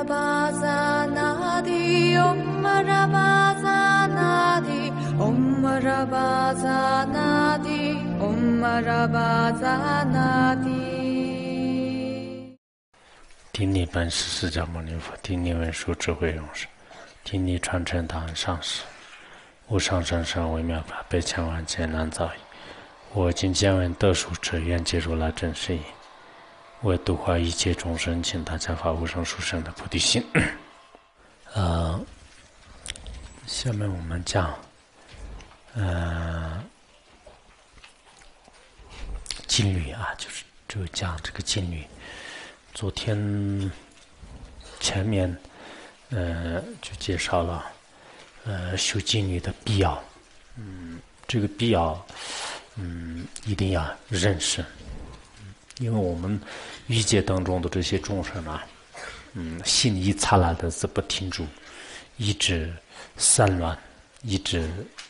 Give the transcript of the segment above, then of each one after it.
Marabazanadi, Om Marabazanadi, Om Marabazanadi, Om Marabazanadi。 顶礼本师释迦牟尼佛，顶礼文殊智慧勇士，顶礼传承大恩上师，无上甚深微妙法，百千万劫难遭遇。我今见闻得殊者，愿解如来真实义。为度化一切众生，请大家发无上殊胜的菩提心。下面我们讲禁律啊，就讲这个禁律。昨天前面就介绍了修禁律的必要，这个必要一定要认识，因为我们欲界当中的这些众生啊，心一刹那的是不停住，一直散乱，一直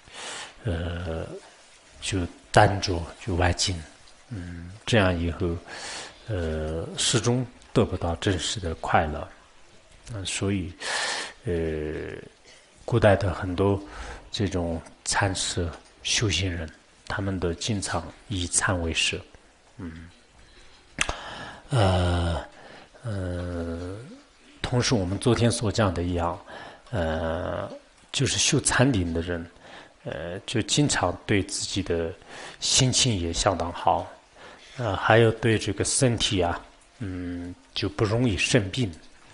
就单着就外境，这样以后始终得不到真实的快乐。所以古代的很多这种禅师修行人，他们都经常以禅为师。同时我们昨天所讲的一样，就是修禅定的人，就经常对自己的心情也相当好，还有对这个身体啊，就不容易生病，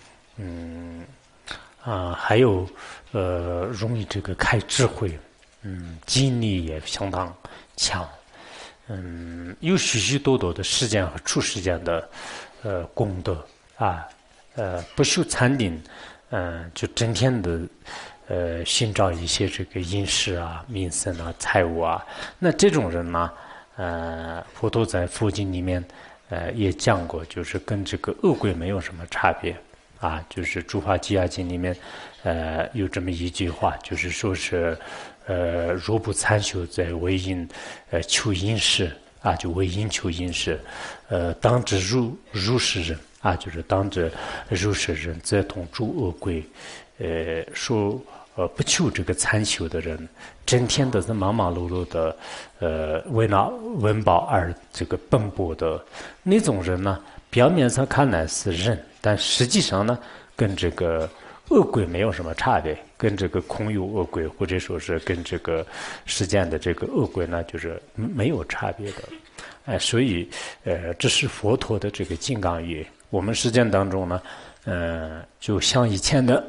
还有容易这个开智慧，记忆力也相当强，有许许多多的世间和出世间的功德啊，不修禅定，就整天的寻找一些这个饮食啊、名声啊、财物啊，那这种人呢，佛陀在佛经里面也讲过，就是跟这个恶鬼没有什么差别啊，就是《诸法纪要经》里面有这么一句话，就是说是若不参修，在为因求因事啊，就为因求因事，当知如是人啊，就是当知如是人，则同诸恶鬼，说不求这个参修的人，整天都是忙忙碌碌的，为了温饱而这个奔波的那种人呢，表面上看来是人，但实际上呢，跟这个恶鬼没有什么差别，跟这个空有恶鬼，或者说是跟这个世间的这个恶鬼呢，就是没有差别的。所以这是佛陀的这个金刚语。我们实践当中呢，就像以前的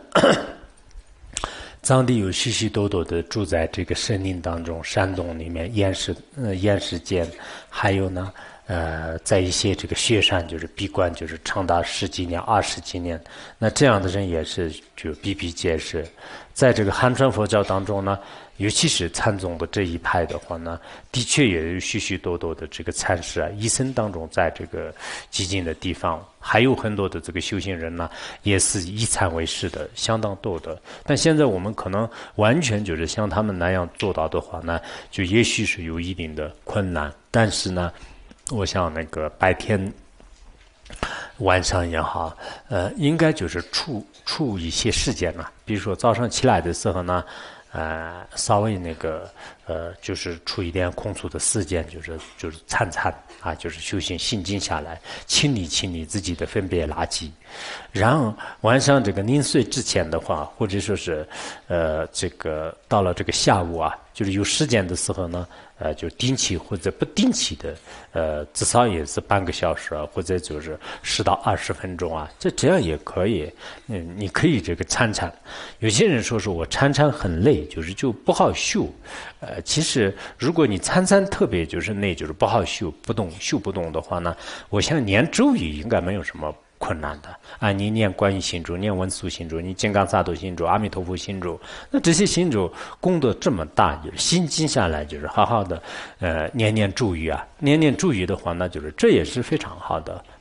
藏地有许许多多的住在这个森林当中、山洞里面、岩石间，还有呢，在一些这个雪山就是闭关，就是长达10几年、20几年，那这样的人也是就比比皆是。在这个汉传佛教当中呢，尤其是禅宗的这一派的话呢，的确也有许许多多的这个禅师啊，一生当中在这个寂静的地方，还有很多的这个修行人呢，也是以禅为师的，相当多的。但现在我们可能完全就是像他们那样做到的话呢，就也许是有一定的困难。但是呢，我想那个白天、晚上也好，应该就是处一些时间嘛，比如说早上起来的时候呢，稍微那个就是出一点空出的时间，就是参啊，就是修行心静下来，清理自己的分别垃圾。然后晚上这个临睡之前的话，或者说是这个到了这个下午啊，就是有时间的时候呢，就定期或者不定期的，至少也是半个小时啊，或者就是10到20分钟啊，这样也可以。你可以这个参。有些人说是我参很累，就不好修。其实如果你参特别就是累，就是不好修不动的话呢，我想念咒语应该没有什么困难的啊，你念观音心咒，念文殊心咒，你金刚萨埵心咒，阿弥陀佛心咒，那这些心咒功德这么大，就是心静下来，就是好好的念咒语啊，念咒语的话，那就是这也是非常好的。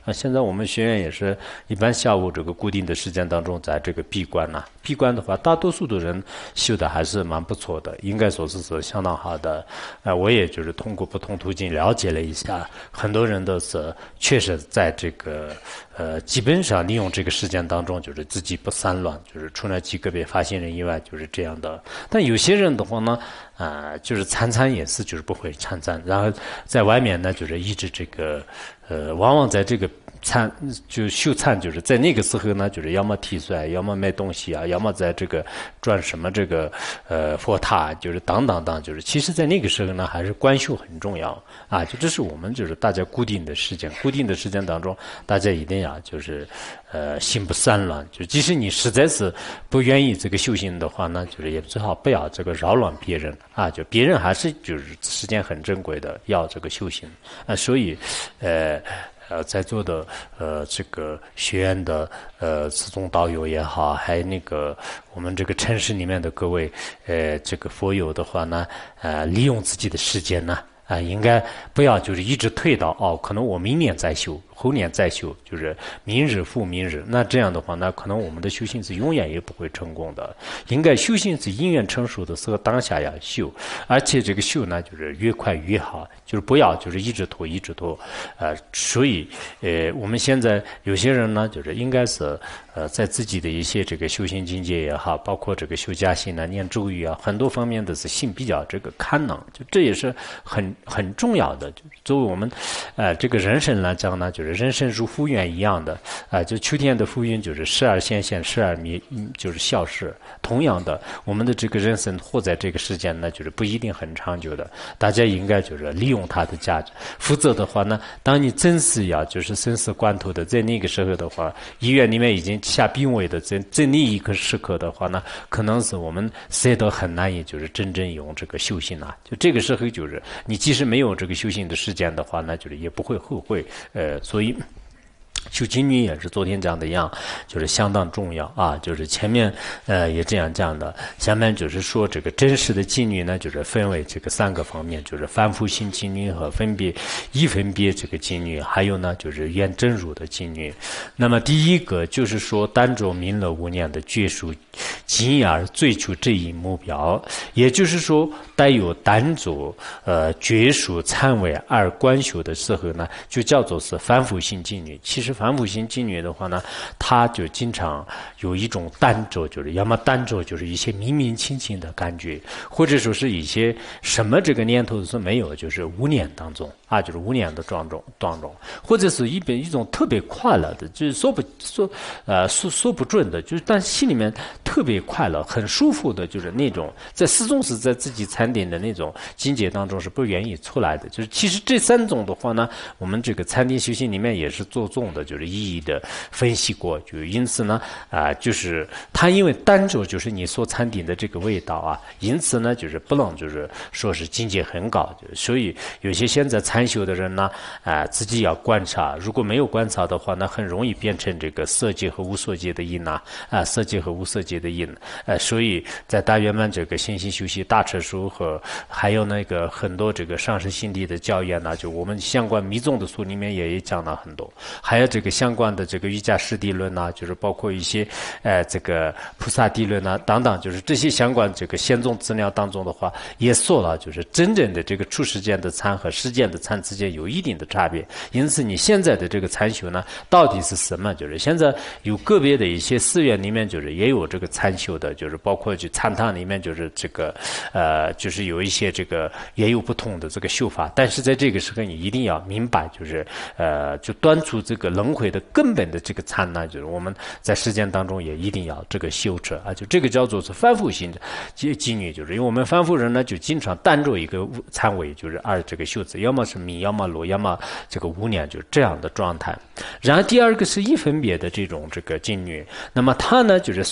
现在我们学院也是一般下午这个固定的时间当中，在这个闭关呐，闭关的话，大多数的人修的还是蛮不错的，应该说是相当好的。我也就是通过不同途径了解了一下，很多人都是确实在这个基本上利用这个时间当中，就是自己不散乱，就是除了极个别发心人以外，就是这样的。但有些人的话呢，就是参禅也是就是不会参禅，然后在外面呢就是一直这个往往在这个就修禅，就是在那个时候呢，就是要么提出要么卖东西啊，要么在这个转什么这个佛塔，就是等等等，就是其实在那个时候呢，还是观修很重要啊。就这是我们就是大家固定的时间当中，大家一定要就是心不散乱，就即使你实在是不愿意这个修行的话呢，就是也最好不要这个扰乱别人啊，就别人还是就是时间很珍贵的，要这个修行啊，所以在座的这个学院的自宗导友也好，还那个我们这个城市里面的各位这个佛友的话呢，利用自己的时间呢，应该不要就是一直推到可能我明年再修，后年再修，就是明日复明日。那这样的话呢，可能我们的修行是永远也不会成功的。应该修行是因缘成熟的时候当下要修，而且这个修呢，就是越快越好，就是不要就是一直拖。所以我们现在有些人呢，就是应该是在自己的一些这个修行境界也好，包括这个修家心啊、念咒语啊，很多方面的是心比较这个堪能，就这也是很重要的。就作为我们这个人生来讲呢，就是人生如浮云一样的就秋天的浮云就是时而显现，时而就是消逝。同样的，我们的这个人生活在这个世间呢，就是不一定很长久的。大家应该就是利用它的价值，否则的话呢，当你真是要就是生死关头的，在那个时候的话，医院里面已经下病危的在那一个时刻的话呢，可能是我们谁都很难以就是真正用这个修行啊。就这个时候，就是你即使没有这个修行的时间的话呢，就是也不会后悔。所以修经律也是昨天讲的一样，就是相当重要啊。就是前面也这样讲的，下面就是说这个真实的经律呢，就是分为这个3个方面，就是凡夫性经律和分别这个经律，还有呢就是圆真如的经律。那么第一个就是说单着明了无念的觉数，进而追求这一目标，也就是说带有单着觉数参为而观修的时候呢，就叫做是凡夫性经律。其实凡夫性经律的话呢，它就经常有一种单着，就是要么单着就是一些明明清清的感觉，或者说是一些什么这个念头是没有，就是无念当中就是无念的当中，或者是一种特别快乐的，就是说不准的，就是但心里面特别快乐、很舒服的，就是那种始终是在自己禅定的那种境界当中是不愿意出来的。就是其实这3种的话呢，我们这个禅定修行里面也是着重的，就是一一的分析过。就因此呢，就是它因为单着就是你所禅定的这个味道因此呢，就是不能就是说是境界很高。所以有些现在禅修的人呢，自己要观察，如果没有观察的话呢，很容易变成这个色界和无色界的因色界和无色界的因。所以在大圆满这个心性修习大彻书和还有那个很多这个上师心地的教言就我们相关密宗的书里面也讲了很多，还有这个相关的这个瑜伽师地论就是包括一些这个菩萨地论等等，就是这些相关这个显宗资料当中的话，也说了就是真正的这个出世间的禅和世间的禅之间有一定的差别。因此你现在的这个禅修呢，到底是什么？就是现在有个别的一些寺院里面就是也有这个禅修的，就是包括就禅堂里面就是这个就是有一些这个也有不同的这个修法。但是在这个时候你一定要明白，就是就端出这个轮回的根本的这个禅呢，就是我们在实践当中也一定要这个修持就这个叫做是凡夫性的经律。就是因为我们凡夫人呢，就经常单着一个禅位，就是这个修持，要么是迷，要么裸，要么这个无念，就是这样的状态。然后第二个是一分别的这种这个经律，那么它呢，就是虽然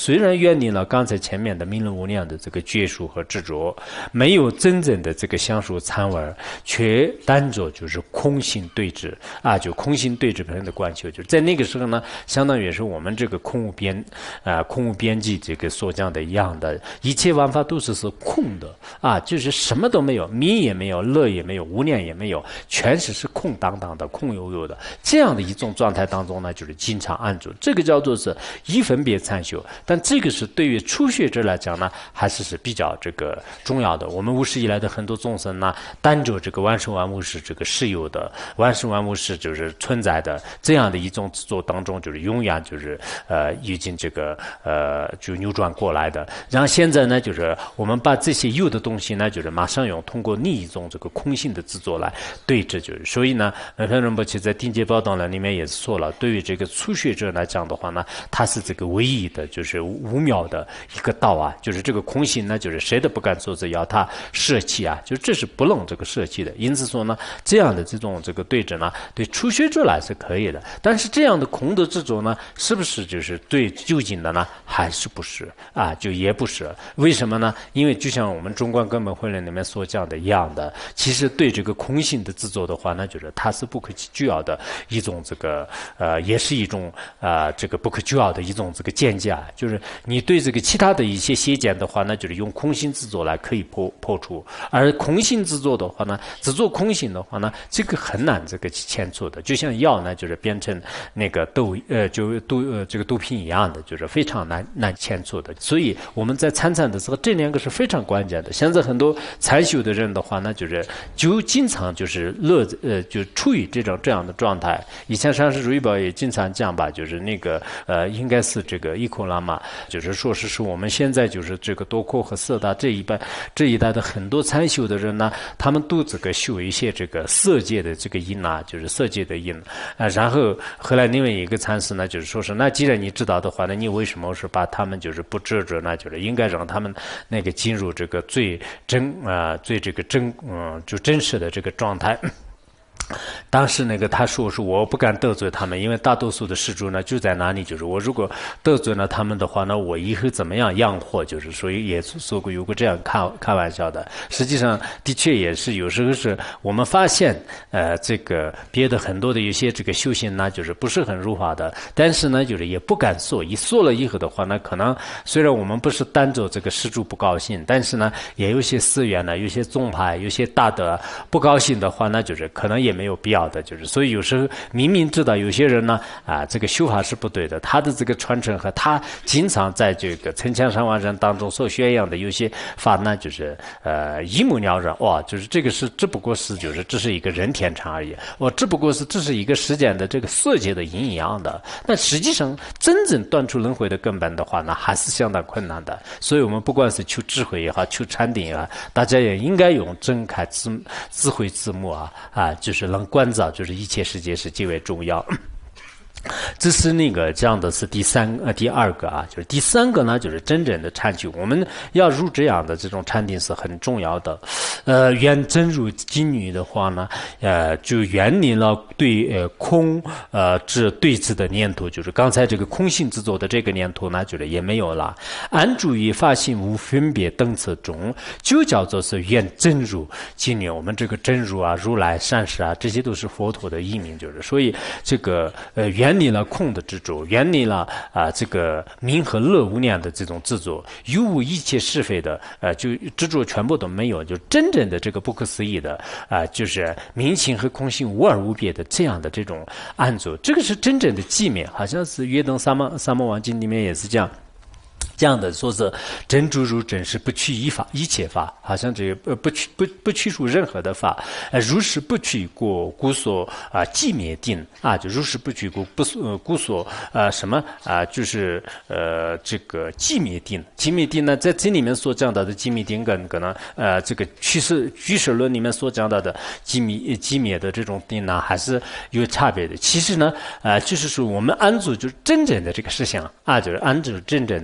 远离了刚才前面的明了无量的这个觉数和执着，没有真正的这个相属参玩，却单着就是空性对峙啊，就空性对峙本身的观修，就在那个时候呢，相当于是我们这个空无边际这个所讲的一样的，一切万法都是空的啊，就是什么都没有，迷也没有，乐也没有，无念也没有，全是空荡荡的，空悠悠的，这样的一种状态当中呢，就是经常安住，这个叫做是一分别参修。但这个是对于初学者来讲呢，还是比较这个重要的。我们无始以来的很多众生呢，单着这个万事万物是这个实有的，万事万物是就是存在的，这样的一种制作当中，就是永远就是已经这个就扭转过来的。然后现在呢，就是我们把这些有的东西呢，就是马上用通过另一种这个空性的制作来对峙，就是所以呢，南传仁波切在《定解宝当论》里面也是说了，对于这个初学者来讲的话呢，它是这个唯一的，就是无渺的一个道啊，就是这个空性呢，就是谁都不敢说是要他舍弃啊，就这是不能这个舍弃的。因此说呢，这样的这种这个对峙呢，对初学者来是可以的，但是这样的空的执着呢，是不是就是对究竟的呢？还是不是啊？就也不是。为什么呢？因为就像我们中观根本会论里面所讲的一样的，其实对这个空性的执着的话呢，就是它是不可救药的一种这个也是一种这个不可救药的一种这个见解，就是你对这个其他的一些邪见的话呢，就是用空性制作来可以破除，而空性制作的话呢，只做空性的话呢，这个很难这个牵错的，就像药呢，就是变成那个这个毒品一样的，就是非常难牵错的。所以我们在参禅的时候，这两个是非常关键的。现在很多禅修的人的话呢，就经常就是就处于这样的状态。以前上师如意宝也经常讲吧，就是那个应该是这个伊库拉玛，就是说是我们现在就是这个多廓和色大这一代的很多参修的人呢，他们都这个修一些这个色界的这个因啊，就是色界的因然后后来另外一个禅师呢，就是说是那既然你知道的话，那你为什么是把他们就是不执着呢？就是应该让他们那个进入这个最这个就真实的这个状态。当时那个他说是我不敢得罪他们，因为大多数的施主呢就在哪里，就是我如果得罪了他们的话呢，我以后怎么样养活，就是所以也说过有过这样开玩笑的。实际上的确也是有时候是我们发现这个别的很多的有些这个修行呢，就是不是很入法的，但是呢就是也不敢说，一说了以后的话呢，可能虽然我们不是单着这个施主不高兴，但是呢也有些寺院呢，有些宗派，有些大德不高兴的话呢，就是可能也没有必要的，就是所以有时候明明知道有些人呢这个修法是不对的，他的这个传承和他经常在这个城墙上万人当中所宣扬的有些法呢，就是一目了然，哇，就是这个是只不过是就是这是一个人天禅而已，只不过是这是一个时间的这个色界的阴一样的，但实际上真正断除轮回的根本的话呢，还是相当困难的。所以我们不管是求智慧也好，求禅定也好，大家也应该用睁开智慧之目就是能关照，就是一切世界是极为重要。这是那个讲的是第二个就是第三个呢，就是真正的禅修。我们要入这样的这种禅定是很重要的。愿真如金女的话呢，就远离了对空之对峙的念头，就是刚才这个空性制作的这个念头呢，就是也没有了。安住于法性无分别等次中，就叫做是愿真如金女。我们这个真如如来善士这些都是佛陀的译名，就是所以这个远离了空的执着，远离了这个名和乐无量的这种执着，有无一切是非的就执着全部都没有，就真正的这个不可思议的就是明性和空性无二无别的这样的这种安住，这个是真正的寂灭。好像是约登萨摩王经里面也是这样的说是真住如真是不取一切法，好像这个不取出任何的法，如是不取故所寂灭定就如是不取故所什么就是这个寂灭定呢，在这里面所讲到的寂灭定跟可能这个居士论里面所讲到的寂灭的这种定呢，还是有差别的。其实呢就是说我们安住就是真正的这个事项就是安住真正的事项。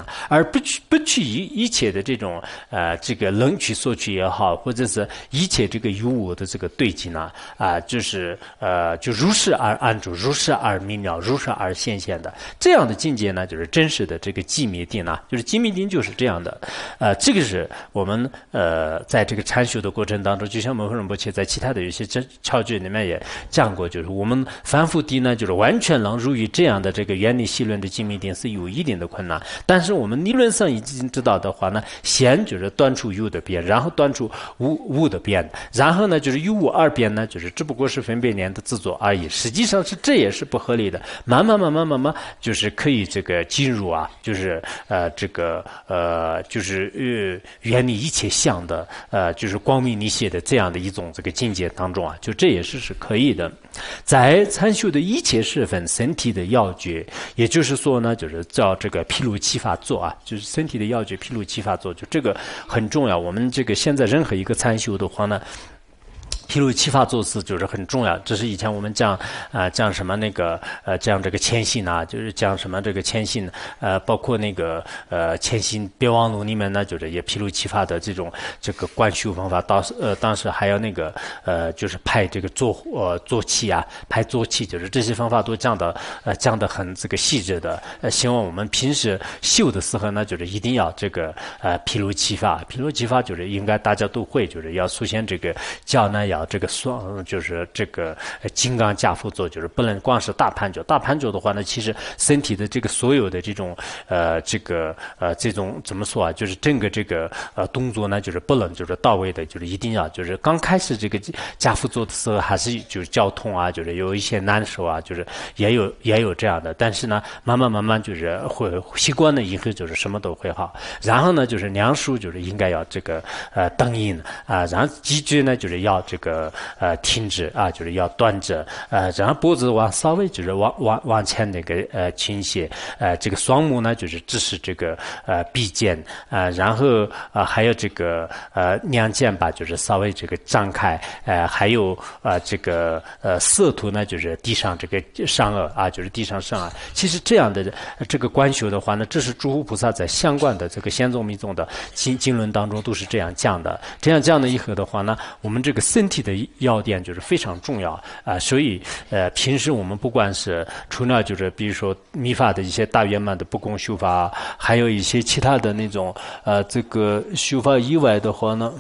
而不去一切的这种这个冷取索取也好，或者是一切这个有我的这个对境呢就是就如是而安住，如是而明了，如是而显现的这样的境界呢，就是真实的这个寂灭定啊，就是寂灭定就是这样的。这个是我们在这个禅修的过程当中，就像摩诃仁波切在其他的有些窍诀里面也讲过，就是我们凡夫地呢，就是完全能入于这样的这个原理细论的寂灭定是有一定的困难，但是我们理论上已经知道的话呢，先就是断除有的边，然后断除无的边，然后呢就是有无二边呢，就是只不过是分别念的自作而已，实际上是这也是不合理的。慢慢就是可以这个进入就是这个就是远离一切相的就是光明离谢的这样的一种这个境界当中就这也是可以的。在参修的一切事分身体的要诀，也就是说呢，就是叫这个毗卢七法座就是身体的要诀毗卢七法座，就这个很重要。我们这个现在任何一个参修的话呢，毗卢七法座次就是很重要，这是以前我们讲讲什么那个讲这个谦信就是讲什么这个谦信包括那个谦信别忘录里面呢，就是也毗卢七法的这个观修方法，当时还有那个就是派这个坐气派坐气，就是这些方法都讲的很这个细致的。希望我们平时修的时候呢，就是一定要这个毗卢七法，毗卢七法就是应该大家都会，就是要首先这个教呢要这个就是这个金刚加趺坐，就是不能光是大盘脚的话呢，其实身体的这个所有的这种这种怎么说就是整个这个动作呢，就是不能就是到位的，就是一定要就是刚开始这个加趺坐的时候还是就是交通就是有一些难受就是也有这样的，但是呢慢慢就是会习惯了以后就是什么都会好。然后呢就是两手就是应该要这个等印然后脊椎呢就是要这个挺直就是要端着然后脖子稍微就是往前那个倾斜这个双目呢就是只是这个闭肩然后还有这个两肩吧就是稍微这个张开还有这个色图呢就是地上这个上颚就是地上上颚。其实这样的这个观修的话呢，这是诸佛菩萨在相关的这个显宗密宗的经论当中都是这样讲的。这样讲的以后的话呢，我们这个身体的要点就是非常重要所以平时我们不管是除了就是比如说密法的一些大圆满的不共修法，还有一些其他的那种这个修法以外的话呢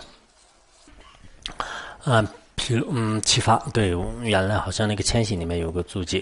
七法，对，原来好像那个谦信里面有个注解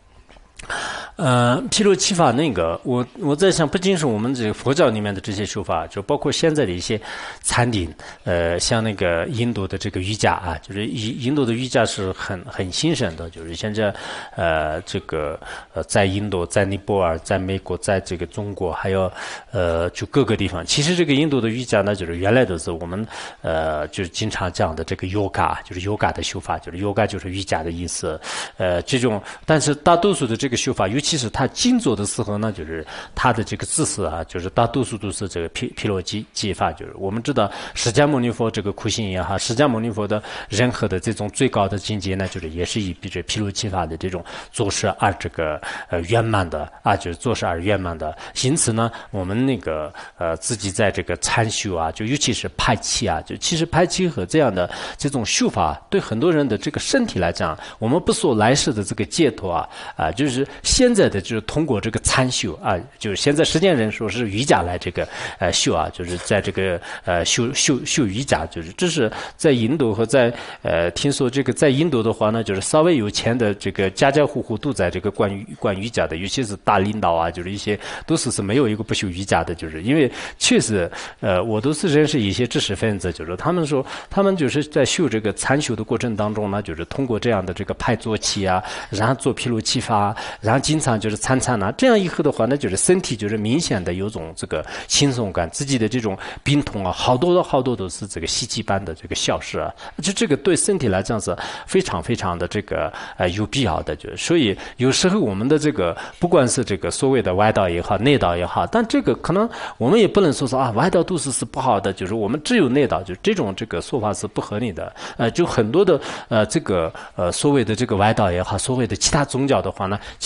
毗卢七法那个我在想，不仅是我们这个佛教里面的这些修法，就包括现在的一些禅定像那个印度的这个瑜伽就是印度的瑜伽是很兴盛的，就是现在这个在印度，在尼泊尔，在美国，在这个中国，还有就各个地方。其实这个印度的瑜伽呢，就是原来都是我们就是经常讲的这个 yoga， 就是 yoga 的修法，就是 yoga 就是瑜伽的意思这种。但是大多数的这个修法，尤其是他静坐的时候呢，就是他的这个姿势就是大多数都是这个毗卢基法。就是我们知道释迦牟尼佛这个苦行也好，释迦牟尼佛的任何的这种最高的境界呢，就是也是以这毗卢基法的这种做事而这个圆满的就是做事而圆满的。因此呢，我们那个自己在这个参修就尤其是排气就其实排气和这样的这种修法，对很多人的这个身体来讲，我们不说来世的这个解脱就是现在的就是通过这个参修就是现在实践人说是瑜伽来这个修就是在这个修瑜伽，就是这是在印度和在听说这个在印度的话呢，就是稍微有钱的这个家家户户都在这个观瑜伽的，尤其是大领导就是一些都是没有一个不修瑜伽的，就是因为确实我都是认识一些知识分子，就是他们说他们就是在修这个参修的过程当中呢，就是通过这样的这个派坐气然后做毗卢七法，然后经常就是参这样以后的话呢，就是身体就是明显的有种这个轻松感，自己的这种病痛好多都是这个希奇般的这个消失就这个对身体来讲是非常非常的这个有必要的。就是所以有时候我们的这个不管是这个所谓的外道也好，内道也好，但这个可能我们也不能说外道都是不好的，就是我们只有内道，就这种这个说法是不合理的就很多的这个所谓的这个外道也好，所谓的其他宗教的话呢，其实有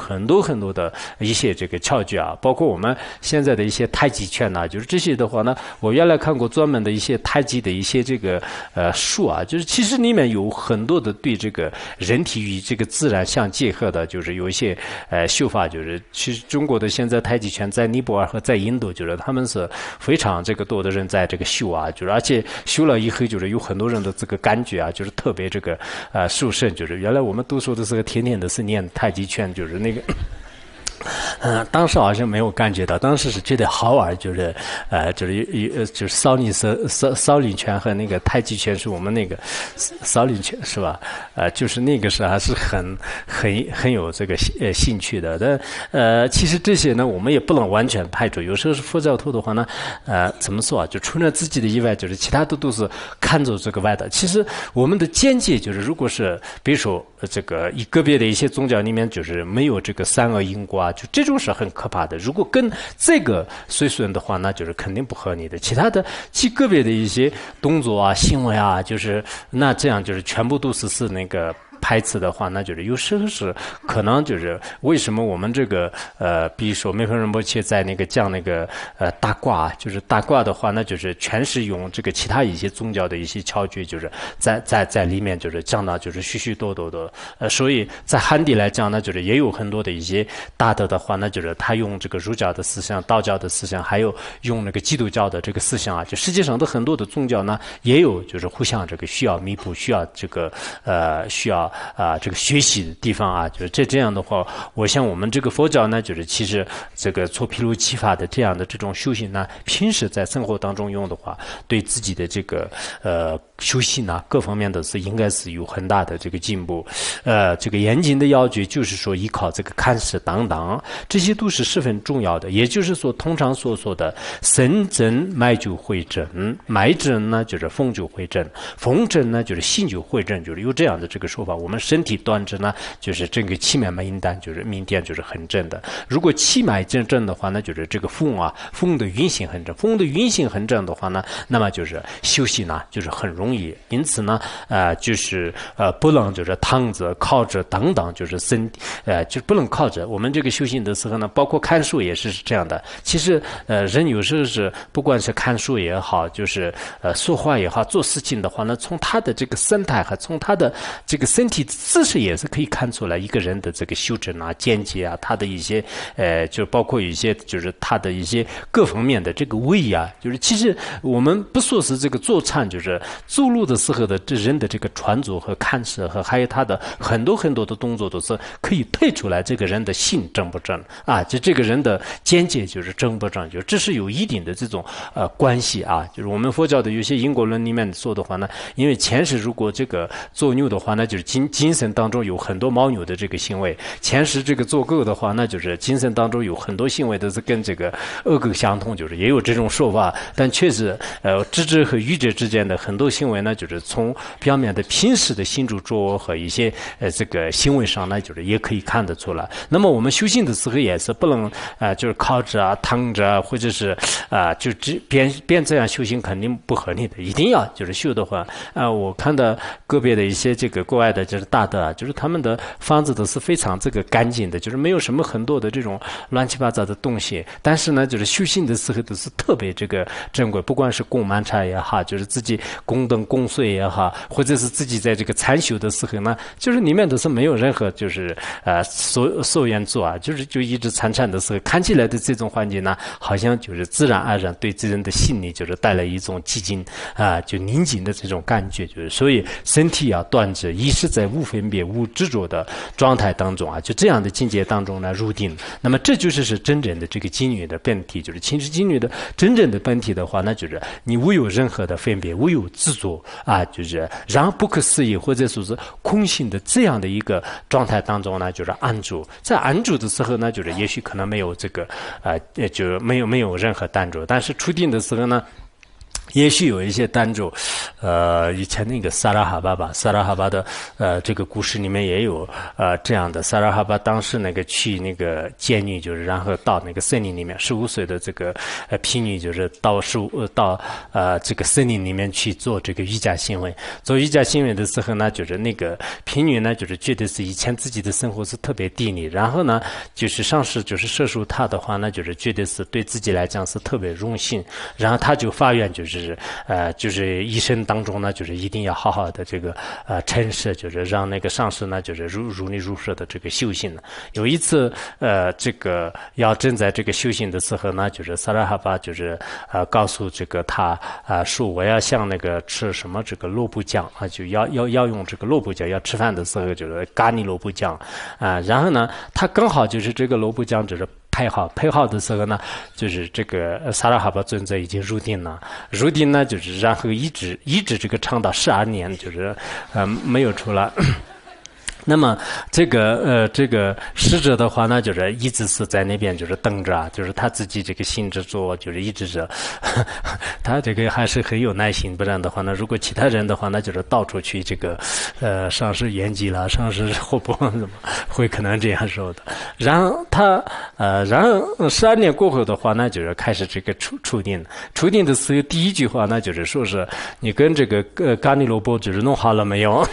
很多很多的一些这个窍诀啊，包括我们现在的一些太极拳呐，就是这些的话呢，我原来看过专门的一些太极的一些这个术啊，就是其实里面有很多的对这个人体与这个自然相结合的，就是有一些修法，就是其实中国的现在太极拳在尼泊尔和在印度，就是他们是非常这个多的人在这个修啊，就是而且修了以后，就是有很多人的这个感觉啊，就是特别这个受胜，就是原来我们读书的时候天天都是念太极拳，就是那个。当时好像没有感觉到，当时是觉得好玩，就是就是少林拳和那个太极拳是我们那个少林拳是吧？就是那个是还是很有这个兴趣的。但其实这些呢，我们也不能完全排除。有时候是佛教徒的话呢，怎么说啊？就除了自己的以外，就是其他的都是看着这个外的。其实我们的见解就是，如果是比如说这个个别的一些宗教里面，就是没有这个三恶因果啊。就这种是很可怕的。如果跟这个随顺的话，那就是肯定不合你的。其他的极个别的一些动作啊、行为啊，就是那这样就是全部都是那个。排斥的话，那就是有时候是可能就是为什么我们这个比如说梅峰仁波切在那个讲那个大卦，就是大卦的话，那就是全是用这个其他一些宗教的一些窍诀，就是在里面就是讲到就是许许多多的所以在汉地来讲呢，就是也有很多的一些大德的话，那就是他用这个儒教的思想、道教的思想，还有用那个基督教的这个思想啊，就世界上的很多的宗教呢，也有就是互相这个需要弥补、需要这个需要。这个学习的地方啊，就是这样的话，我想我们这个佛教呢，就是其实这个做毗卢七法的这样的这种修行呢，平时在生活当中用的话，对自己的这个修行啊各方面的是应该是有很大的这个进步。这个严谨的要诀就是说依靠这个看识等等，这些都是十分重要的。也就是说，通常所说的身正脉就会正，脉正呢就是风就会正，风正呢就是心就会正，就是有这样的这个说法。我们身体端正呢，就是这个气脉明丹，就是明点就是很正的。如果气脉正的话，那就是这个风的运行很正，风的运行很正的话呢，那么就是修行呢就是很容易。因此呢，就是不能就是躺着、靠着等等，就是就不能靠着。我们这个修行的时候呢，包括看书也是这样的。其实人有时候是不管是看书也好，就是说话也好，做事情的话呢，从他的这个生态和从他的这个身体姿势也是可以看出来一个人的这个修整啊、见解啊，他的一些就包括一些就是他的一些各方面的这个胃啊，就是其实我们不说是这个坐禅，就是走路的时候的这人的这个穿着和看识和还有他的很多很多的动作都是可以推出来这个人的心正不正啊，就这个人的见解就是正不正，就这是有一定的这种关系啊。就是我们佛教的有些因果论里面说的话呢，因为前世如果这个做牛的话，那就是精神当中有很多牦牛的这个行为；前世这个做狗的话，那就是精神当中有很多行为都是跟这个恶狗相同，就是也有这种说法。但确实，智者和愚者之间的很多行为呢，就是从表面的平时的心住着卧和一些这个行为上呢，就是也可以看得出来。那么我们修行的时候也是不能就是靠着啊、躺着啊，或者是就边这样修行肯定不合理的，一定要就是修的话，我看到个别的一些这个国外的就是大德啊，就是他们的房子都是非常这个干净的，就是没有什么很多的这种乱七八糟的东西。但是呢，就是修行的时候都是特别这个珍贵，不管是供曼茶也好，就是自己供灯供水也好，或者是自己在这个参修的时候呢，就是里面都是没有任何就是所缘做啊，就一直参禅的时候，看起来的这种环境呢，好像就是自然而然对这人的心里就是带来一种寂静就宁静的这种感觉，就是所以身体要端直，一是在无分别、无执着的状态当中啊，就这样的境界当中呢入定。那么这就是真正的这个经律的本体，就是情识经律的真正的本体的话，那就是你无有任何的分别，无有执着啊，就是让不可思议或者说是空性的这样的一个状态当中呢，就是安住。在安住的时候呢，就是也许可能没有这个就没有任何单着，但是出定的时候呢， 也许有一些单主，以前那个萨拉哈巴吧，萨拉哈巴的这个故事里面也有这样的。萨拉哈巴当时那个去那个监狱，就是然后到那个森林里面，15岁的这个婢女就是到这个森林里面去做这个瑜伽行为。做瑜伽行为的时候呢，就是那个婢女呢，就是觉得是以前自己的生活是特别低迷，然后呢，就是上师就是摄受她的话呢，就是觉得是对自己来讲是特别荣幸，然后他就发愿就是一生当中呢，就是一定要好好的这个陈设，就是让那个上师呢，就是如理如舍的这个修行呢。有一次这个要正在这个修行的时候呢，就是萨拉哈巴就是告诉这个他说我要像那个吃什么这个萝卜酱啊，就要用这个萝卜酱，要吃饭的时候就是咖喱萝卜酱然后呢，他刚好就是这个萝卜酱就是配好的时候呢，就是这个萨拉哈巴尊者已经入定了，就是然后一直这个长达12年，就是没有出来。那么这个使者的话呢，就是一直是在那边就是等着就是他自己这个心之作，就是一直是他这个还是很有耐心，不然的话呢，如果其他人的话呢，就是到处去这个上师延吉啦，上师后波怎么会可能这样说的。然后12年过后的话呢，就是开始这个出定的时候，第一句话呢，就是说是你跟这个咖喱萝卜就是弄好了没有？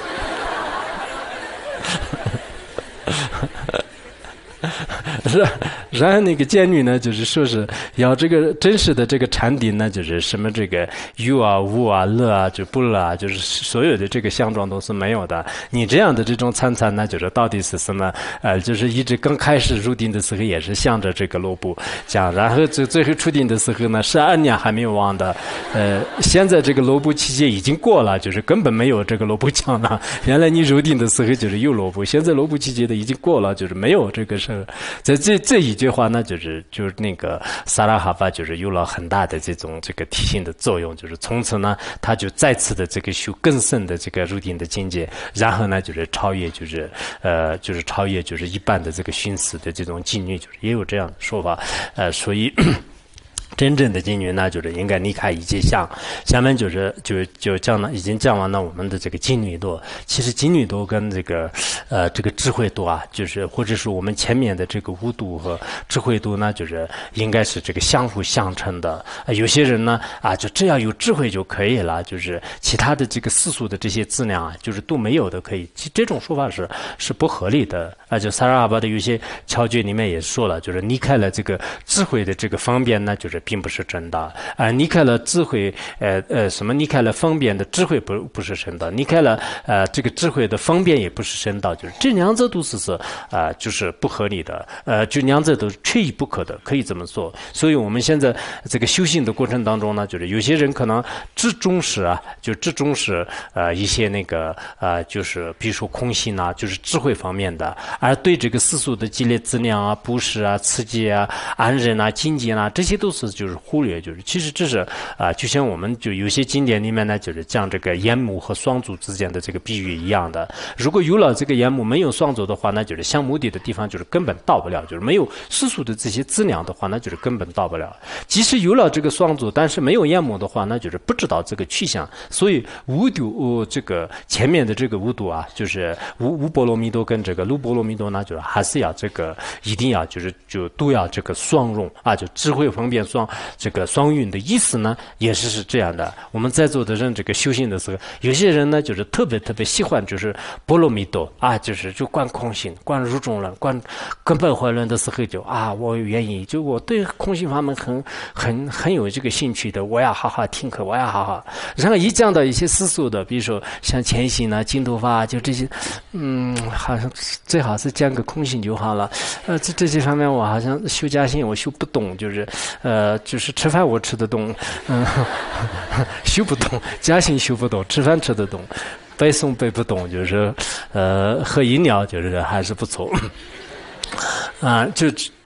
然后那个监狱呢，就是说是要这个真实的这个禅定呢，就是什么这个欲啊、无啊、乐啊、就不乐啊，就是所有的这个相状都是没有的。你这样的这种参禅呢，就是到底是什么？就是一直刚开始入定的时候也是向着这个萝卜讲，然后最后出定的时候呢，12年还没有忘的。现在这个萝卜期间已经过了，就是根本没有这个萝卜讲了。原来你入定的时候就是有萝卜，现在萝卜期间的已经过了，就是没有这个事。在这一句话呢，就是那个萨拉哈巴就是有了很大的这个提醒的作用，就是从此呢，他就再次的这个修更深的这个入定的境界，然后呢，就是超越就是超越就是一般的这个熏死的这种境遇，就是也有这样的说法，所以。真正的金鱼呢，就是应该离开一切相。下面就讲了，已经讲完了我们的这个金女多。其实金女多跟这个智慧多啊，就是或者说我们前面的这个无度和智慧度呢，就是应该是这个相互相成的。有些人呢就只要有智慧就可以了，就是其他的这个世俗的这些质量就是都没有的可以。这种说法是不合理的。就萨拉哈巴的有些窍诀里面也说了，就是离开了这个智慧的这个方便呢，就是并不是真的。离开了智慧，离开了方便的智慧不是真的，离开了这个智慧的方便也不是真的，就是这两者都是就是不合理的，就两者都缺一不可的，可以这么说。所以我们现在这个修行的过程当中呢，就是有些人可能只重视一些那个就是比如说空性就是智慧方面的。而对这个世俗的激烈质量布施刺激安忍精进这些都是就是忽略，就是其实这是就像我们就有些经典里面呢，就是讲这个烟幕和双足之间的这个比喻一样的。如果有了这个烟幕没有双足的话，那就是向目的的地方就是根本到不了，就是没有世俗的这些质量的话，那就是根本到不了。即使有了这个双足，但是没有烟幕的话，那就是不知道这个去向。所以无度这个前面的这个无度就是无波罗蜜多跟这个卢波罗蜜多呢，就是还是要这个一定要就都要这个双用就智慧方便这个双运的意思呢，也是这样的。我们在座的人这个修行的时候，有些人呢就是特别喜欢就是波罗蜜多就观空性、观入中论、观根本慧论的时候就我愿意，就我对空性法门很有这个兴趣的，我要好好听课，我要好好。然后一讲到一些世俗的，比如说像前行净土法就这些，好像最好是讲个空性就好了。这些方面我好像修家性我修不懂，就是吃饭我吃得懂，修不懂，家性修不懂，吃饭吃得懂，背诵背不懂，就是喝饮料就是还是不错。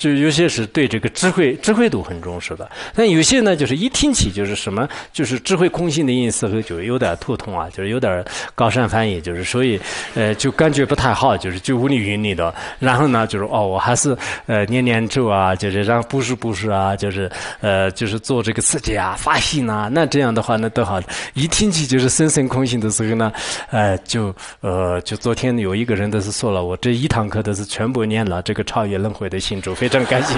就有些是对这个智慧度很重视的，但有些呢就是一听起就是什么就是智慧空性的意思就有点突通啊，就是有点高山翻译，就是所以就感觉不太好，就是就无理云里的。然后呢就是我还是念咒啊，就是让布施啊，就是做这个自己啊发心啊，那这样的话呢都好。一听起就是深深空性的时候呢，就昨天有一个人都是说了，我这一堂课都是全部念了这个超越轮回的心咒，非常开心。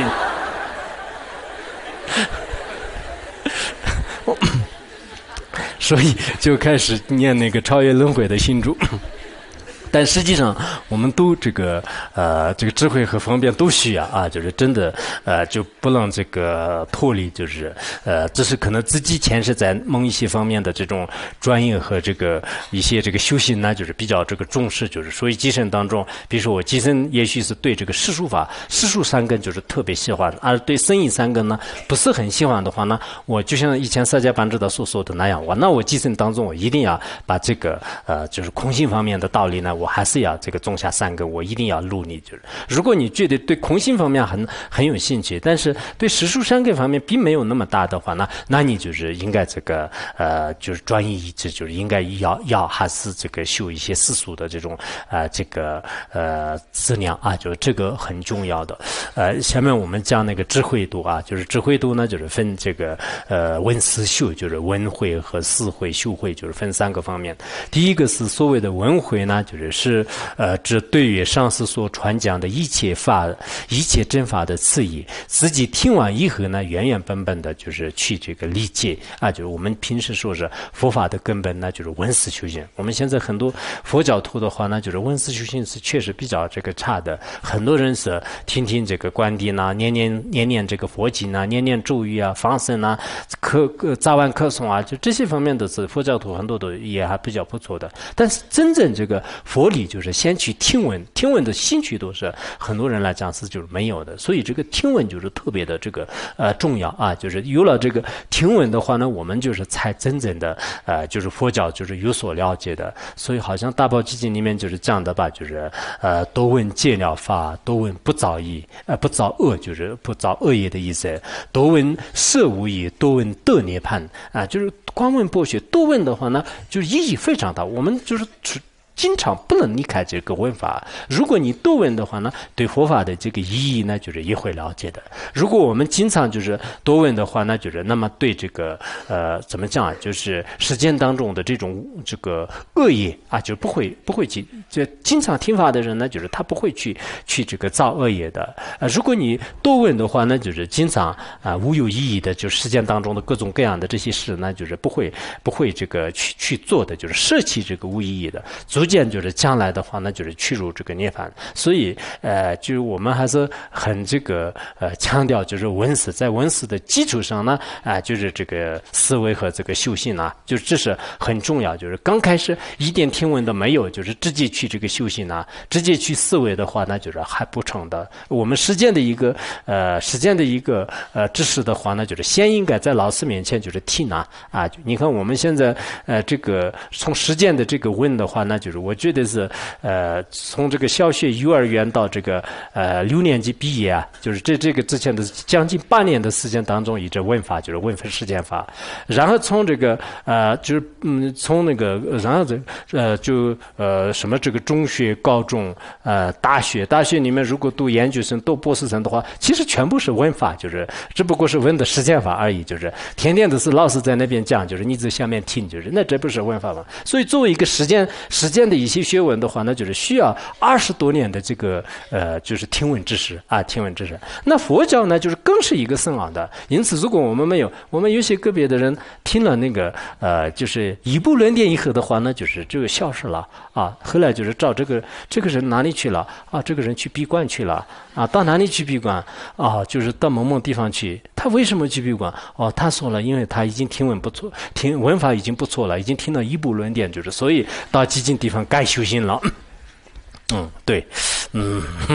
所以就开始念那个超越轮回的心咒。但实际上，我们都这个智慧和方便都需要啊，就是真的就不能这个脱离，就是这是可能自己前世在某一些方面的这种专业和这个一些这个修行呢，就是比较这个重视，就是所以基身当中，比如说我基身也许是对这个世俗法、世俗三根就是特别喜欢，而对生意三根呢不是很喜欢的话呢，我就像以前萨迦班智达所说的那样，那我基身当中我一定要把这个就是空性方面的道理呢，我还是要这个种下三根，我一定要努力。就是如果你觉得对空性方面很有兴趣，但是对世俗三根方面并没有那么大的话，那你就是应该这个就是专一意志，就是应该要还是这个修一些世俗的这种这个质量啊，就是这个很重要的。下面我们讲那个智慧度啊，就是智慧度呢，就是分这个闻思修，就是闻慧和思慧、修慧，就是分三个方面。第一个是所谓的闻慧呢，就是指对于上师所传讲的一切法、一切真法的次义，自己听完以后呢，原原本本的就是去这个理解啊，就是我们平时说是佛法的根本呢，就是闻思修行。我们现在很多佛教徒的话呢，就是闻思修行是确实比较这个差的，很多人是听这个观谛呢，念这个佛经呢，念咒语啊，放生啊，早晚课诵啊，就这些方面的是佛教徒很多都也还比较不错的。但是真正这个佛理就是先去听闻的兴趣都是很多人来讲是就是没有的，所以这个听闻就是特别的这个重要啊，就是有了这个听闻的话呢，我们就是才真正的就是佛教就是有所了解的。所以好像大宝积经里面就是讲的吧，就是多闻戒了法，多闻不造业，不造恶，就是不造恶业的意思。多闻摄无业，多闻得涅槃啊，就是光闻博学，多闻的话呢，就是意义非常大。我们就是经常不能离开这个问法。如果你多问的话呢，对佛法的这个意义呢，就是也会了解的。如果我们经常就是多问的话呢，就是那么对这个怎么讲啊，就是实践当中的这种这个恶业啊，就不会去，就经常听法的人呢，就是他不会去这个造恶业的。如果你多问的话呢，就是经常无有意义的，就实践当中的各种各样的这些事呢，就是不会这个去做的，就是舍弃这个无意义的。逐渐就是将来的话呢，就是去入这个涅槃。所以就是我们还是很这个强调，就是闻思，在闻思的基础上呢，就是这个思维和这个修行啊，就是这是很重要。就是刚开始一点听闻都没有，就是直接去这个修行啊，直接去思维的话，那就是还不成的。我们实践的一个知识的话呢，就是先应该在老师面前就是听啊。你看我们现在这个从实践的这个问的话，那就是我觉得是从这个小学幼儿园到这个6年级毕业啊，就是这个之前的将近8年的时间当中，以这问法就是问实践法，然后从这个就是从那个然后什么这个中学、高中、大学里面如果读研究生、读博士生的话，其实全部是问法，就是只不过是问的实践法而已，就是天天都是老师在那边讲，就是你在下面听，就是那这不是问法吗？所以作为一个实践的一些学问的话，那就是需要20多年的这个就是听闻知识啊，听闻知识。那佛教呢，就是更是一个深奥的。因此，如果我们有些个别的人听了那个就是一部论点以后的话呢，就是这个消失了啊。后来就是找这个人哪里去了啊？这个人去闭关去了啊？到哪里去闭关啊？就是到某某地方去。他为什么去闭关？哦，他说了，因为他已经听闻不错，听闻法已经不错了，已经听到一部论点，就是所以到几经地方该修行了。对，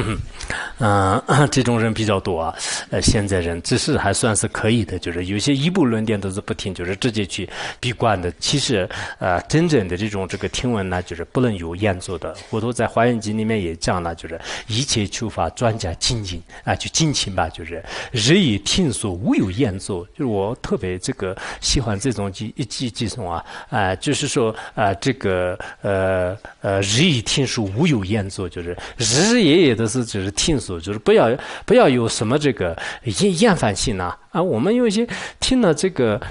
这种人比较多啊。现在人只是还算是可以的，就是有些一部论点都是不听，就是直接去闭关的。其实真正的这个听闻呢，就是不能有演奏的。佛陀在《华严经》里面也讲了，就是一切求法专家精进啊，就精勤吧，就是日以听说，无有演奏。就是我特别喜欢这种寄送啊，就是说日以听说，无有演奏，就是日日夜夜的是就是听说，就是不要有什么厌烦性啊。我们有一些听了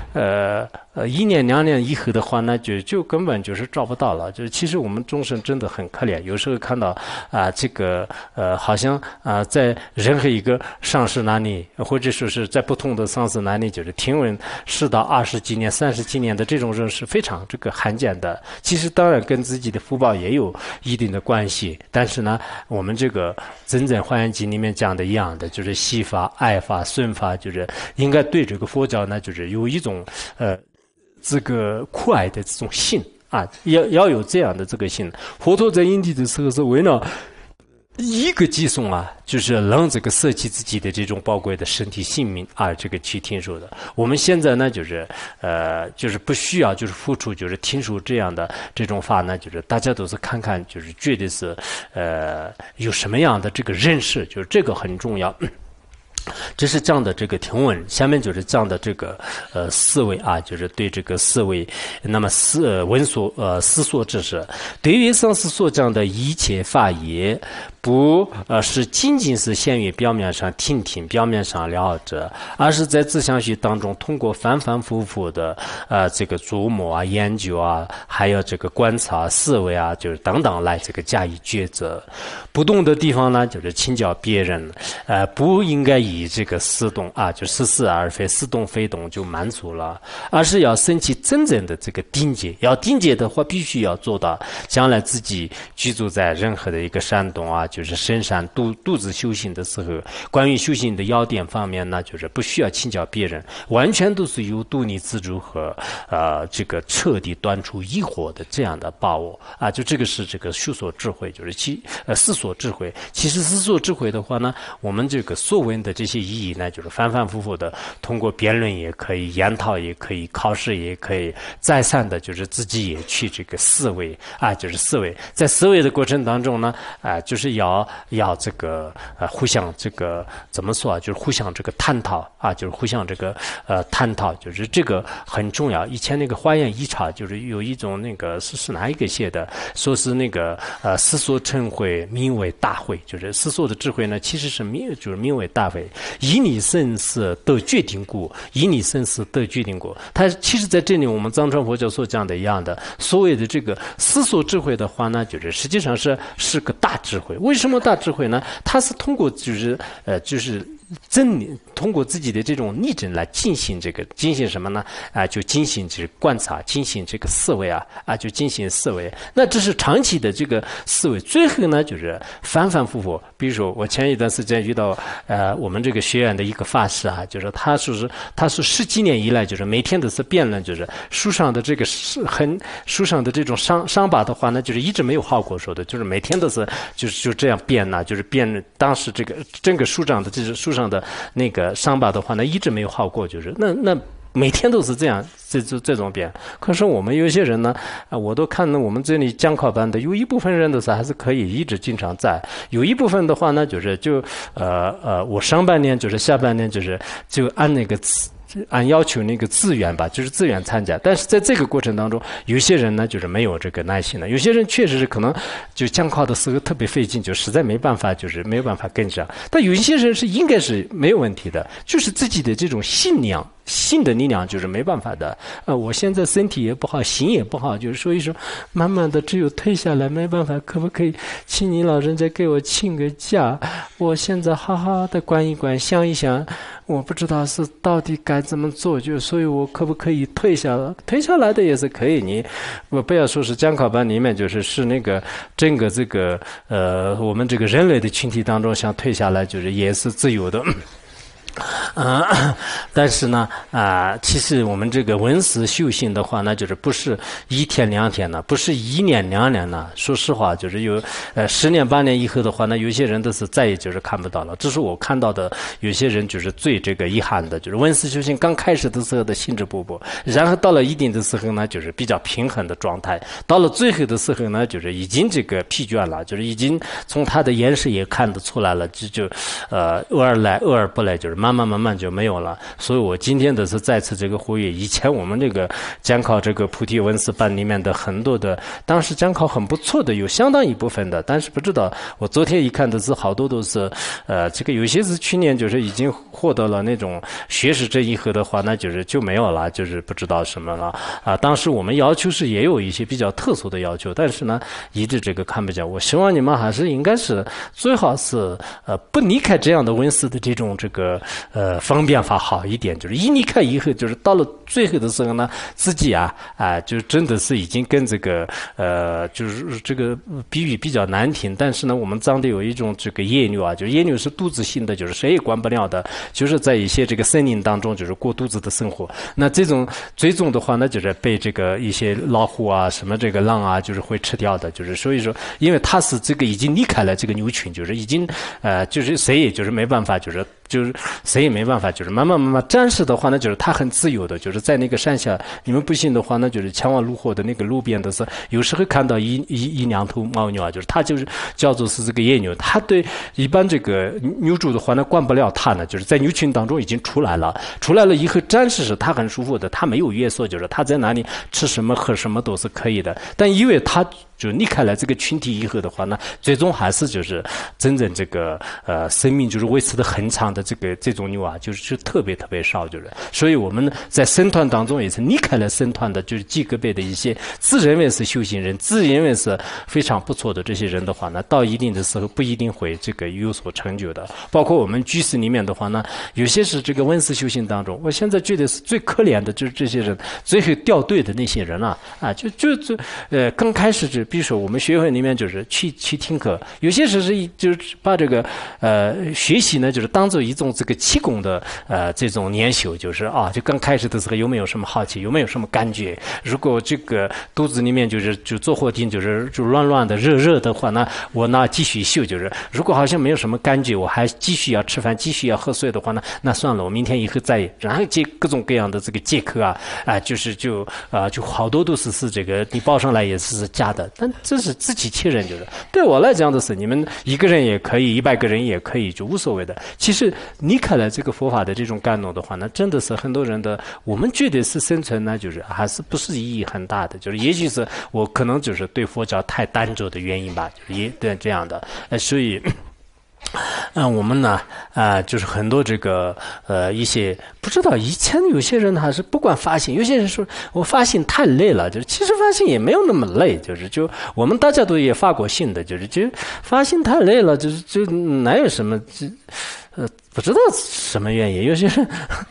1年2年以后的话呢，就根本就是找不到了。就是其实我们众生真的很可怜，有时候看到好像在任何一个上师那里，或者说是在不同的上师那里，就是听闻10到20几年、30几年的这种人是非常罕见的。其实当然跟自己的福报也有一定的关系，但是呢，我们真正《华严经》里面讲的一样的，就是悉法、爱法、顺法，就是应该对这个佛教呢，就是有一种酷爱的这种心啊，要有这样的这个心。佛陀在因地的时候是为了一个寄送啊，就是让舍弃自己的这种宝贵的身体性命啊，去听说的。我们现在呢，就是不需要就是付出，就是听说这样的这种法呢，就是大家都是看看，就是觉得是有什么样的认识，就是这个很重要。这是讲的听闻，下面就是讲的思维啊，就是对思维，那么思索之事，对于上师所讲的一切法也不是仅仅是限于表面上听听、表面上了解，而是在自相续当中，通过反反复复的琢磨啊、研究啊，还有观察、思维啊，就是等等来加以抉择。不懂的地方呢，就是请教别人，不应该以似懂啊，就似是而非，似懂非懂就满足了，而是要升起真正的定解。要定解的话，必须要做到将来自己居住在任何的一个山洞啊，就是深山独自修行的时候，关于修行的要点方面呢，就是不需要请教别人，完全都是由独立自主和彻底断除疑惑的这样的把握啊，就是修所智慧，就是思索智慧。其实思索智慧的话呢，我们所闻的这些意义呢，就是反反复复的通过辩论也可以，研讨也可以，考试也可以，再三的就是自己也去思维啊，就是思维。在思维的过程当中呢，就是要互相怎么说啊，就是互相探讨啊，就是互相探讨，就是很重要。以前华严一茶就是有一种是哪一个写的，说是思索成慧，名为大慧，就是思索的智慧呢，其实是名为大慧。以你生死得决定故，以你生死得决定故。它其实在这里我们藏传佛教所讲的一样的，所谓的思索智慧的话呢，就是实际上是个大智慧。为什么大智慧呢？它是通过真理，通过自己的这种逆证来进行什么呢？就进行观察，进行思维啊，就进行思维。那这是长期的思维，最后呢就是反反复复。比如说我前一段时间遇到我们学院的一个法师啊，就是他是10几年以来，就是每天都是辩论，就是书上的书上的这种伤疤的话呢，就是一直没有好过，说的就是每天都是就这样辩呐，就是辩当时整个书上的书上的伤疤的话呢，一直没有好过，就是那每天都是这样这种辩。可是我们有些人呢，我都看到我们这里讲考班的有一部分人都是还是可以一直经常在，有一部分的话呢，我上半年下半年就按要求自愿吧，就是自愿参加。但是在这个过程当中，有些人呢就是没有耐心的，有些人确实是可能就讲考的时候特别费劲，就实在没办法跟上。但有一些人是应该是没有问题的，就是自己的这种信的力量就是没办法的。我现在身体也不好，心也不好，就是说一说，慢慢的只有退下来，没办法，可不可以请你老人家给我请个假？我现在好好的观一观，想一想，我不知道是到底该怎么做，所以我可不可以退下来？退下来的也是可以，我不要说是讲考班里面，是整个我们人类的群体当中想退下来，也是自由的。 但是呢，其实我们这个文思修行的话呢，就是不是一天两天呢，不是一年两年呢。说实话，就是有10年8年以后的话呢，有些人都是再也就是看不到了。这是我看到的，有些人就是最这个遗憾的，就是文思修行刚开始的时候的兴致勃勃，然后到了一定的时候呢，就是比较平衡的状态，到了最后的时候呢，就是已经这个疲倦了，就是已经从他的眼神也看得出来了，就偶尔来偶尔不来，就是慢慢就没有了。所以我今天的是再次这个呼吁，以前我们这个监考这个菩提文思班里面的很多的，当时监考很不错的，有相当一部分的，但是不知道，我昨天一看的是好多都是这个有些是去年就是已经获得了那种学士证以后的话，那就是就没有了，就是不知道什么了当时我们要求是也有一些比较特殊的要求，但是呢一直这个看不见。我希望你们还是应该是最好是不离开这样的文思的这种这个方便法好一点，就是一离开以后，就是到了最后的时候呢，自己就真的是已经跟这个就是这个比喻比较难听，但是呢，我们藏地有一种这个野牛就是野牛是独自性的，就是谁也管不了的，就是在一些这个森林当中，就是过独自的生活。那这种最终的话呢，就是被这个一些老虎什么这个狼就是会吃掉的，就是所以说，因为它是这个已经离开了这个牛群，就是已经就是谁也就是没办法，就是谁也没办法，就是慢慢战士的话呢，就是他很自由的，就是在那个山下，你们不信的话呢，就是前往路货的那个路边的是，有时候看到一两头牦牛就是他就是叫做是这个野牛，他对一般这个牛主的话呢，管不了他呢，就是在牛群当中已经出来了以后，战士是他很舒服的，他没有约束，就是他在哪里吃什么喝什么都是可以的，但因为他就离开了这个群体以后的话呢，最终还是就是真正这个生命就是维持的很长的这种牛就是特别少，就是所以我们在僧团当中也是离开了僧团的，就是及格辈的一些自认为是修行人，自认为是非常不错的这些人的话呢，到一定的时候不一定会这个有所成就的。包括我们居士里面的话呢，有些是这个文思修行当中，我现在觉得是最可怜的，就是这些人最后掉队的那些人刚开始比如说我们学会里面就是去听课，有些时是就是把这个学习呢就是当做一种这个气功的这种研修，就是就刚开始的时候有没有什么好奇，有没有什么感觉，如果这个肚子里面就坐火定就乱的热的话呢，我继续修，就是如果好像没有什么感觉，我还继续要吃饭继续要喝水的话呢，那算了，我明天以后再然后接各种各样的这个借课就好多都是这个你报上来也是假的，但这是自欺欺人，就是对我来讲的是，你们一个人也可以，100个人也可以，就无所谓的。其实离开了这个佛法的这种感动的话呢，真的是很多人的，我们觉得是生存呢，就是还是不是意义很大的，就是也许是我可能就是对佛教太单着的原因吧，就是也对这样的，所以。我们呢就是很多这个一些不知道，以前有些人还是不管发心，有些人说我发心太累了，就是其实发心也没有那么累，就我们大家都也发过心的，就发心太累了，就哪有什么不知道什么原因，有些人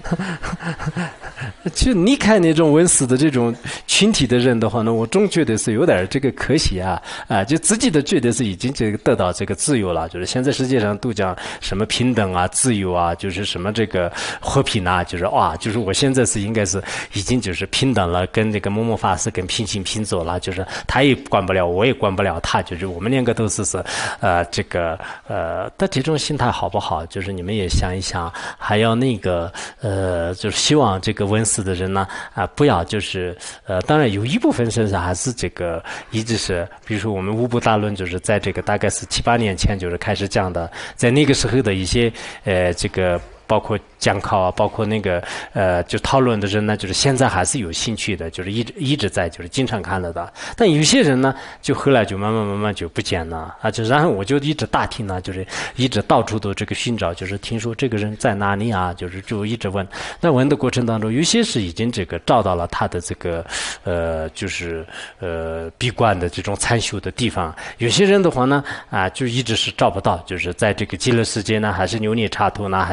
就离开那种文思的这种群体的人的话呢，我总觉得是有点这个可惜就自己的觉得是已经这个得到这个自由了，就是现在世界上都讲什么平等自由就是什么这个和平就是我现在是应该是已经就是平等了，跟这个某某法师跟平行平坐了，就是他也管不了我也管不了他，就是我们两个都是这个但这种心态好不好，就是你们也想一想，还要那个就是希望这个文思的人呢不要就是当然有一部分身上还是这个一直是，比如说我们五部大论就是在这个大概是7、8年前就是开始讲的，在那个时候的一些这个包括讲考包括那个就讨论的人呢，就是现在还是有兴趣的，就是一直在就是经常看得到，但有些人呢就后来就慢慢就不见了就然后我就一直打听呢，就是一直到处都这个寻找，就是听说这个人在哪里就一直问，在问的过程当中，有些是已经这个找到了他的这个就是闭关的这种参修的地方，有些人的话呢就一直是找不到，就是在这个极乐世界呢，还是牛尼刹土呢，还是在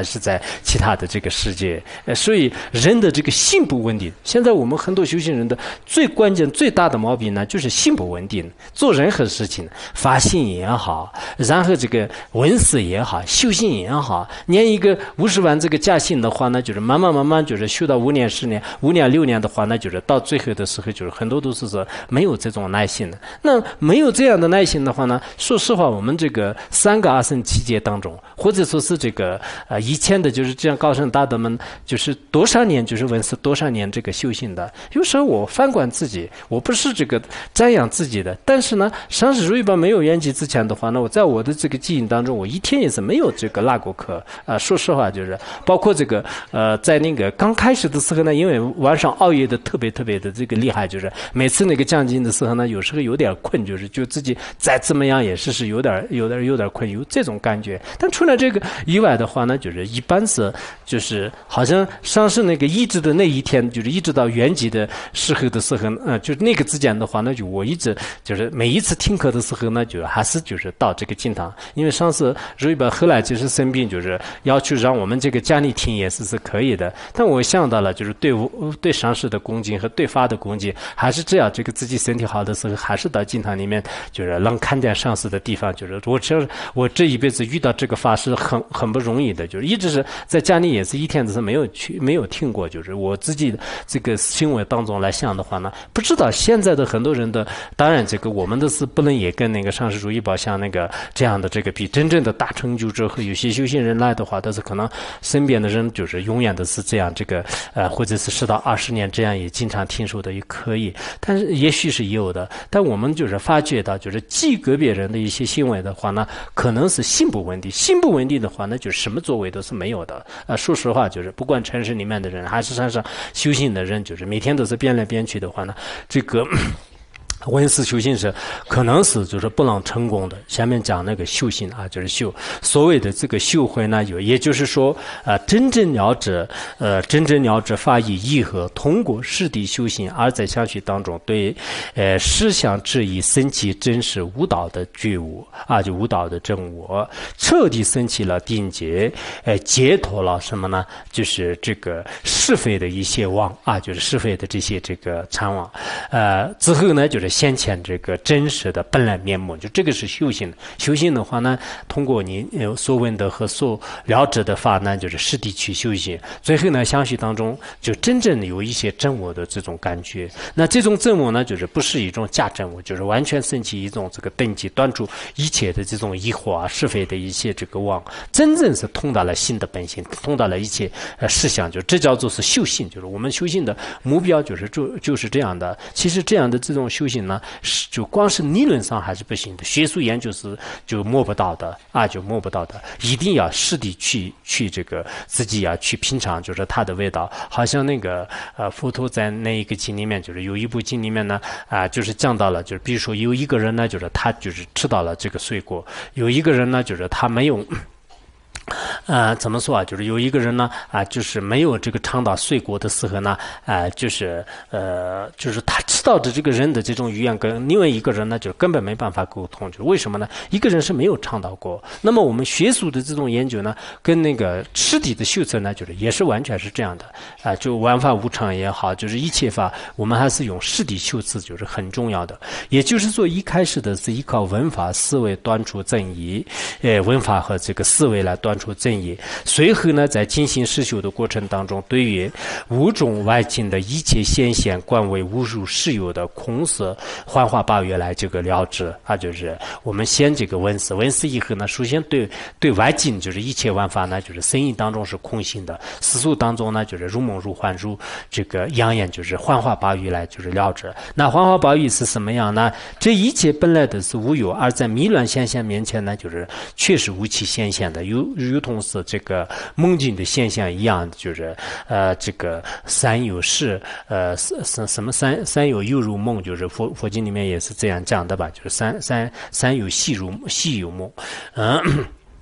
其他的这个世界。所以人的这个心不稳定。现在我们很多修行人的最关键、最大的毛病呢，就是心不稳定。做任何事情，发心也好，然后这个闻思也好，修行也好，念一个50万这个假心的话呢，就是慢慢就是修到5年、10年、5年、6年的话，那就是到最后的时候，就是很多都是说没有这种耐心的。那没有这样的耐心的话呢，说实话，我们这个3个阿僧祇劫当中，或者说是这个以前的就是这样高僧大德们，就是多少年就是闻思多少年这个修行的。有时候我反观自己，我不是这个瞻仰自己的，但是呢，上师如意宝没有圆寂之前的话呢，我在我的这个记忆当中，我一天也是没有这个落过课。说实话，就是包括这个在那个刚开始的时候呢，因为晚上熬夜的特别的这个厉害，就是每次那个降经的时候呢，有时候有点困，就自己再怎么样也是有点困，有这种感觉。但除了这个以外的话呢，就是一般是就是好像上师那个一直的那一天，就是一直到圆寂的时候，就是那个之间的话呢，就我一直就是每一次听课的时候呢，就还是就是到这个经堂，因为上次如意宝后来就是生病，就是要求让我们这个家里听也是可以的。但我想到了，就是对上师的恭敬和对法的恭敬，还是这样，这个自己身体好的时候，还是到经堂里面，就是能看见上师的地方。就是我这一辈子遇到这个法是很不容易的，就是一直是在家里也是一天都是没有听过。就是我自己这个行为当中来想的话呢，不知道现在的很多人的，当然这个我们的是不能也跟那个上师如意宝像那个这样的这个比真正的大成就之后，有些修行人来的话，但是可能身边的人就是永远都是这样，这个或者是10到20年这样也经常听说的也可以，但是也许是有的。但我们就是发觉到，就是极个别人的一些行为的话呢，可能是心不稳定，心不稳定的话呢，就是什么作为都是没有的。说实话，就是不管城市里面的人还是山上修行的人，就是每天都是变来变去的话呢，这个闻思修行是可能是就是不能成功的。下面讲那个修行啊，就是修所谓的这个修慧呢，也就是说真正了知法义义和，通过实地修行而在相续当中对实相质疑升起真实悟道的觉悟啊，就悟道的真我，彻底升起了定解，解脱了什么呢？就是这个是非的一些妄啊，就是是非的这些这个参妄，之后呢就是显现这个真实的本来面目，就这个是修行。修行的话呢，通过你所闻的和所了知的法呢，就是实地去修行，最后呢相续当中就真正的有一些真我的这种感觉。那这种真我呢，就是不是一种假真我，就是完全升起一种这个等级断除一切的这种疑惑啊是非的一些这个妄，真正是通达了心的本性，通达了一切事项，就这叫做是修行。就是我们修行的目标就是这样的。其实这样的这种修行呢，就光是理论上还是不行的，学术研究是就摸不到的啊，就摸不到的，一定要实地去这个自己要去品尝，就是它的味道。好像那个佛陀在那一个经里面，就是有一部经里面呢就是讲到了，就是比如说有一个人呢，就是他就是吃到了这个水果，有一个人呢，就是他没有。怎么说啊？就是有一个人呢，就是没有这个尝到水果的时候呢，就是他知道的这个人的这种语言跟另外一个人呢，就根本没办法沟通。就是为什么呢？一个人是没有尝到过。那么我们学术的这种研究呢，跟那个实体的修持呢，就是也是完全是这样的就万法无常也好，就是一切法，我们还是用实体修持，就是很重要的。也就是说，一开始的是依靠文法思维断除正义，文法和这个思维来断除正义。随后呢，在进行实修的过程当中，对于五种外境的一切显现观为无入实有的空色幻化八月来这个了知就是我们先这个闻思以后呢，首先对外境就是一切万法呢，就是生意当中是空性的，世俗当中呢就是如梦如幻如这个阳眼，就是幻化八月来就是了知。那幻化八月是什么样呢？这一切本来的是无有，而在迷乱现象面前呢，就是确实无其显现的，如同是这个梦境的现象一样，就是这个三有事，什么三有犹如梦，就是佛经里面也是这样讲的吧，就是三有戏有梦，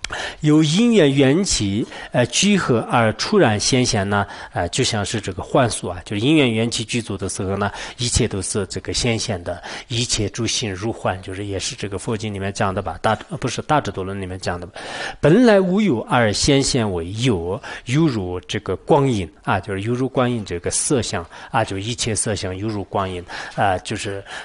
由因缘缘起聚合而突然显现呢，就像是这个幻术啊，就是因缘缘起具足的时候呢，一切都是这个显现的，一切诸行如幻，就是也是这个佛经里面讲的吧，不是大智度论里面讲的吧，本来无有而显现为有，犹如这个光阴啊，就是犹如光阴这个色相啊，就一切色相犹如光阴啊，就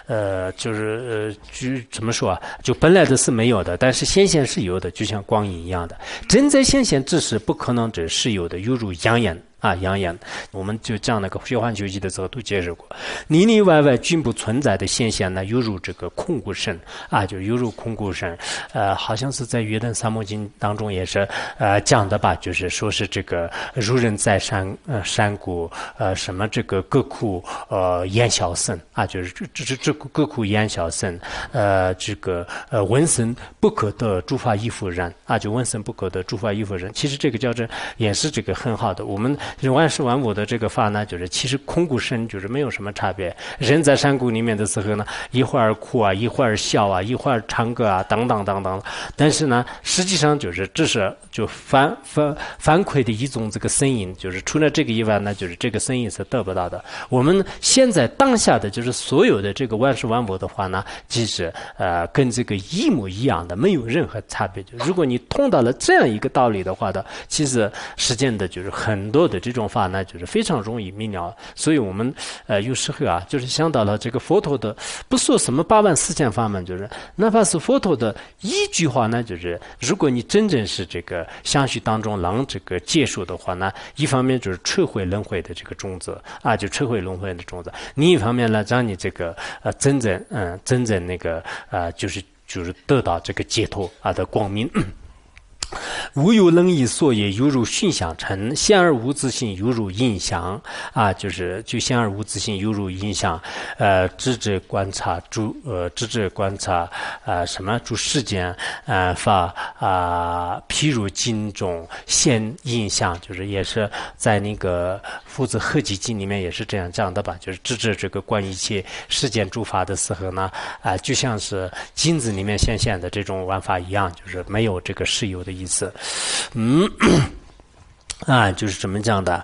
怎么说啊？就本来的是没有的，但是显现是有的，就像光阴一样的，真在显现之时，不可能只是有的，犹如阳眼啊，阳眼。我们就讲那个虚幻求集的时候都解释过，里里外外均不存在的现象呢，犹如这个空故身啊，就犹如空故身。好像是在《约旦三摩经》当中也是讲的吧，就是说是这个如人在山谷什么这个各窟烟消僧啊，就是这各窟烟消僧这个闻声不可得诸法依复然啊，就闻声不可得诸法依复然。其实这个教证也是这个很好的。我们万事万物的这个法呢，就是其实空故身就是没有什么差别。人在山谷里面的时候呢，一会儿哭啊，一会儿笑啊，一会儿唱歌啊，等等等等。但是呢，实际上就是这是就反馈的一种这个声音，就是除了这个以外呢，就是这个声音是得不到的。我们现在当下的就是所有的这个万事万物的话呢，其实跟这个一模一样的，没有任何差别。就如果你通到了这样一个道理的话的，其实实践的就是很多的这种法呢，就是非常容易明了。所以我们有时候啊，就是想到了这个佛陀的，不说什么84000法门，就是哪怕是佛陀的一句话呢，就是如果你真正是这个相续当中能这个接受的话呢，一方面就是摧毁轮回的这个种子啊，就摧毁轮回的种子；另一方面呢，让你这个真正那个就是得到这个解脱啊的光明。无有能以所也，犹如熏香尘；现而无自性，犹如印象啊，就现而无自性，犹如印象。知之观察什么诸世间法譬如经中现印象，就是也是在那个夫子合集经里面也是这样讲的吧，就是知这个观一切世间诸法的时候呢，就像是镜子里面显现的这种玩法一样，就是没有这个实有的意思。就是怎么讲的？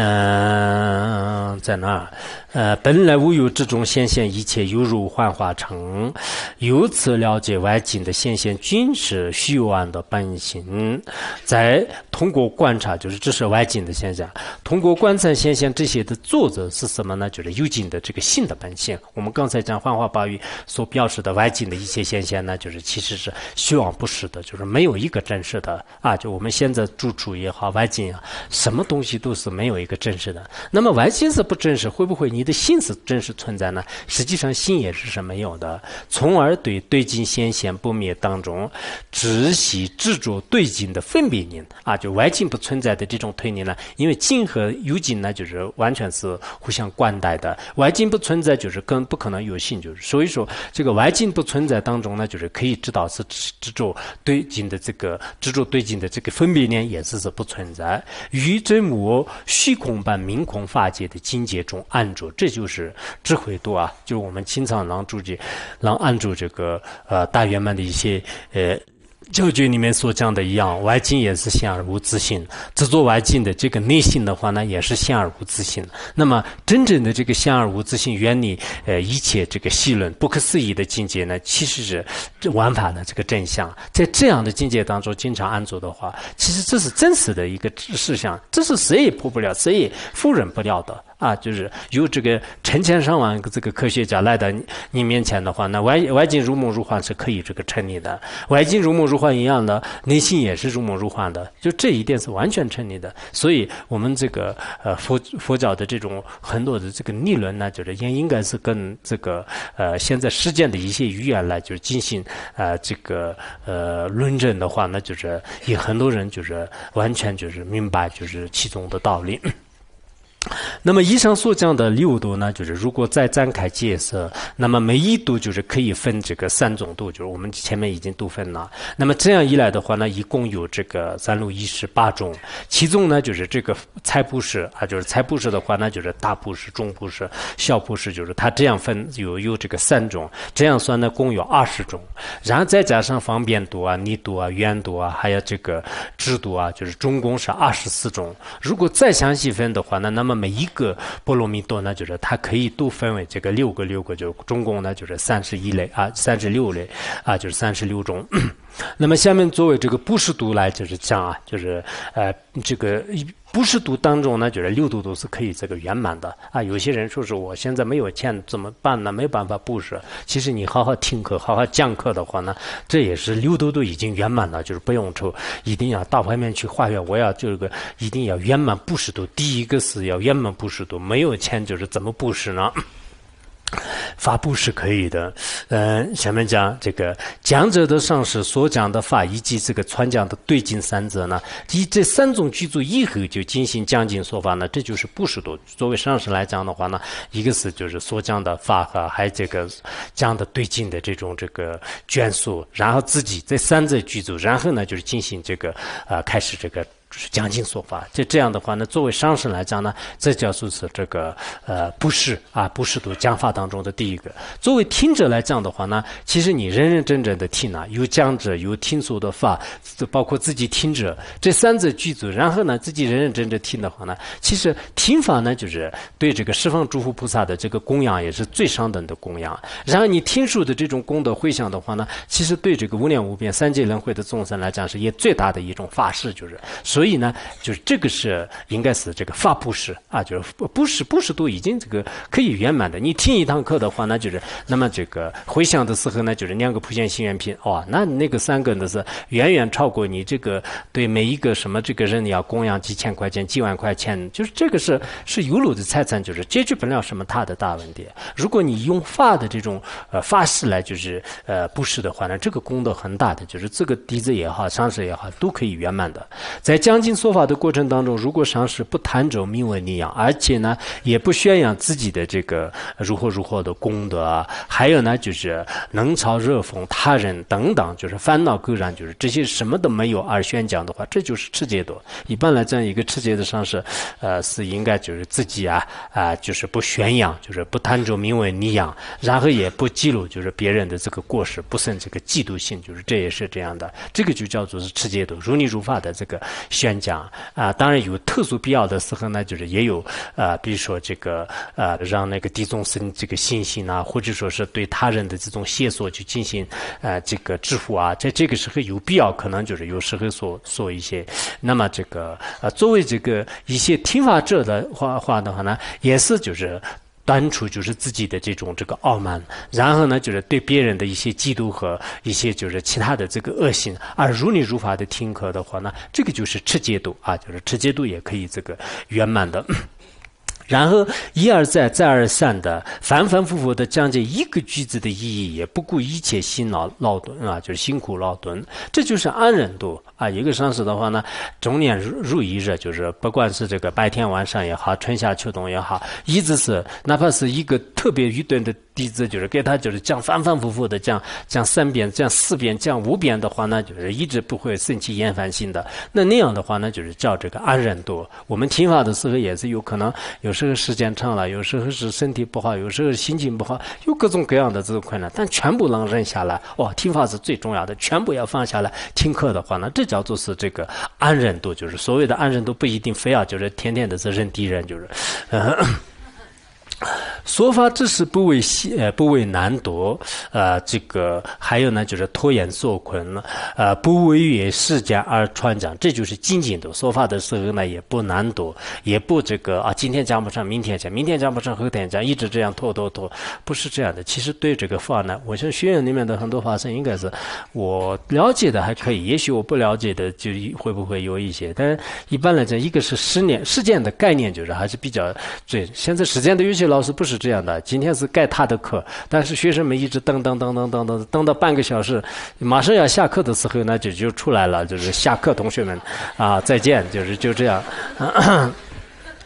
在那儿。本来无有之中显现一切，犹如幻化成。由此了解外境的显现均是虚妄的本性。再通过观察，就是这是外境的现象。通过观察显现这些的作者是什么呢？就是有境的这个性的本性。我们刚才讲幻化八语所表示的外境的一切现象呢，就是其实是虚妄不实的，就是没有一个真实的啊。就我们现在住处也好，外境啊，什么东西都是没有一个真实的。那么外境是不真实，会不会你的心是真实存在呢？实际上心也是没有的，从而对境显现不灭当中，只系执着对境的分别念啊，就外境不存在的这种推念呢，因为境和有境呢，就是完全是互相关待的。外境不存在，就是更不可能有性，就是所以说这个外境不存在当中呢，就是可以知道是执着对境的这个分别念也是不存在。于真我虚空般明空法界的境界中安住，这就是智慧度啊！就是我们经常能安住这个大圆满的一些教诀里面所讲的一样，外境也是现而无自性，执着外境的这个内心的话呢，也是现而无自性。那么真正的这个现而无自性，远离一切这个戏论不可思议的境界呢，其实是玩法的这个真相。在这样的境界当中经常安住的话，其实这是真实的一个事项，这是谁也破不了，谁也否认不了的。就是有这个成千上万个这个科学家来到你面前的话，那外境如梦如幻是可以这个成立的，外境如梦如幻一样的，内心也是如梦如幻的，就这一点是完全成立的。所以我们这个佛教的这种很多的这个理论呢，就是也应该是跟这个现在实践的一些语言来就是进行这个论证的话，那就是也很多人就是完全就是明白就是其中的道理。 那么以上所讲的6度呢，就是如果再展开解释，那么每一度就是可以分这个3种度，就是我们前面已经都分了。那么这样一来的话呢，一共有这个三路仪式8种，其中呢就是这个财布施啊，就是财布施的话呢，就是大布施、中布施、小布施，就是它这样分有这个3种，这样算呢共有20种，然后再加上方便度啊、逆度啊、缘度啊，还有这个制度啊，就是总共是24种。如果再详细分的话呢，那么每一个波罗蜜多呢，就是它可以都分为这个6个，就总共呢就是31类啊，36类啊，就是36种。那么下面作为这个布施度来就是讲啊，就是这个布施度当中呢，就是6度都是可以这个圆满的啊。有些人说是我现在没有钱怎么办呢？没有办法布施。其实你好好听课、好好讲课的话呢，这也是6度都已经圆满了，就是不用愁一定要到外面去化缘，我要这个一定要圆满布施度。第一个是要圆满布施度，没有钱就是怎么布施呢？法布是可以的，下面讲这个讲者的上师所讲的法，以及这个传讲的对境三者呢，以这3种具足以后就进行讲经说法呢，这就是布施度。作为上师来讲的话呢，一个是就是所讲的法和还这个讲的对境的这种这个眷属，然后自己这3者具足，然后呢就是进行这个开始这个。就是讲经说法，这样的话呢，作为上师来讲呢，这叫做是这个布施啊，布施度讲法当中的第一个。作为听者来讲的话呢，其实你认认真真的听啊，有讲者，有听说的法，包括自己听者，这3者具足，然后呢，自己认认真真听的话呢，其实听法呢，就是对这个十方诸佛菩萨的这个供养也是最上等的供养。然后你听说的这种功德回向的话呢，其实对这个无量无边三界轮回的众生来讲是也最大的一种法事，就是。所以呢，就是这个是应该是这个法布施啊，就是布施都已经这个可以圆满的。你听一堂课的话呢，就是那么这个回向的时候呢，就是2个普贤行愿品，那个3个呢是远远超过你这个对每一个什么这个人要供养几千块钱、几万块钱，就是这个是有漏的财产，就是解决不了什么大的大问题。如果你用法的这种法事来就是布施的话呢，这个功德很大的，就是这个弟子也好，上师也好，都可以圆满的。在讲经说法的过程当中，如果上师不贪着名闻利养，而且呢也不宣扬自己的这个如何的功德啊，还有呢就是能嘲热讽他人等等，就是烦恼垢染，就是这些什么都没有而宣讲的话，这就是持戒度。一般来讲，一个持戒的上师是应该就是自己就是不宣扬，就是不贪着名闻利养，然后也不记录就是别人的这个过失，不生这个嫉妒心，就是这也是这样的。这个就叫做是持戒度，如理如法的这个宣讲当然有特殊必要的时候呢，就是也有比如说这个让那个地众生这个信心啊，或者说是对他人的这种线索去进行这个支付啊，在这个时候有必要，可能就是有时候说一些。那么这个作为这个一些听法者的话的话呢，也是就是端出就是自己的这个傲慢，然后呢就是对别人的一些嫉妒和一些就是其他的这个恶行，而如理如法的听课的话呢，这个就是持戒度啊，就是持戒度也可以这个圆满的。然后一而再再而三的反反复复的讲解一个句子的意义，也不顾一切辛劳顿啊，就是辛苦劳顿，这就是安忍度啊。一个上师的话呢，终年如一日，就是不管是这个白天晚上也好，春夏秋冬也好，一直是哪怕是一个特别愚钝的弟子，就是给他就是讲反反复复的讲3遍、讲4遍、讲5遍的话呢，就是一直不会生起厌烦心的。那样的话呢，就是叫这个安忍度。我们听法的时候也是有可能，有时候时间长了，有时候是身体不好，有时候心情不好，有各种各样的这个困难，但全部能忍下来。听法是最重要的，全部要放下来。听课的话呢，这叫做是这个安忍度，就是所谓的安忍度，不一定非要就是天天的是忍敌人，就是说法只是不为难夺，这个还有呢，就是拖延受困，不违越世间而传讲，这就是精进度。说法的时候呢，也不难夺，也不这个今天讲不上，明天讲，明天讲不上，后天讲，一直这样拖，不是这样的。其实对这个法呢，我想学院里面的很多法生应该是我了解的还可以，也许我不了解的就会不会有一些，但是一般来讲，一个是实践的概念，就是还是比较对。现在实践的有些老师不是这样的，今天是盖他的课，但是学生们一直等到半个小时，马上要下课的时候呢，就出来了，就是下课同学们再见，就这样。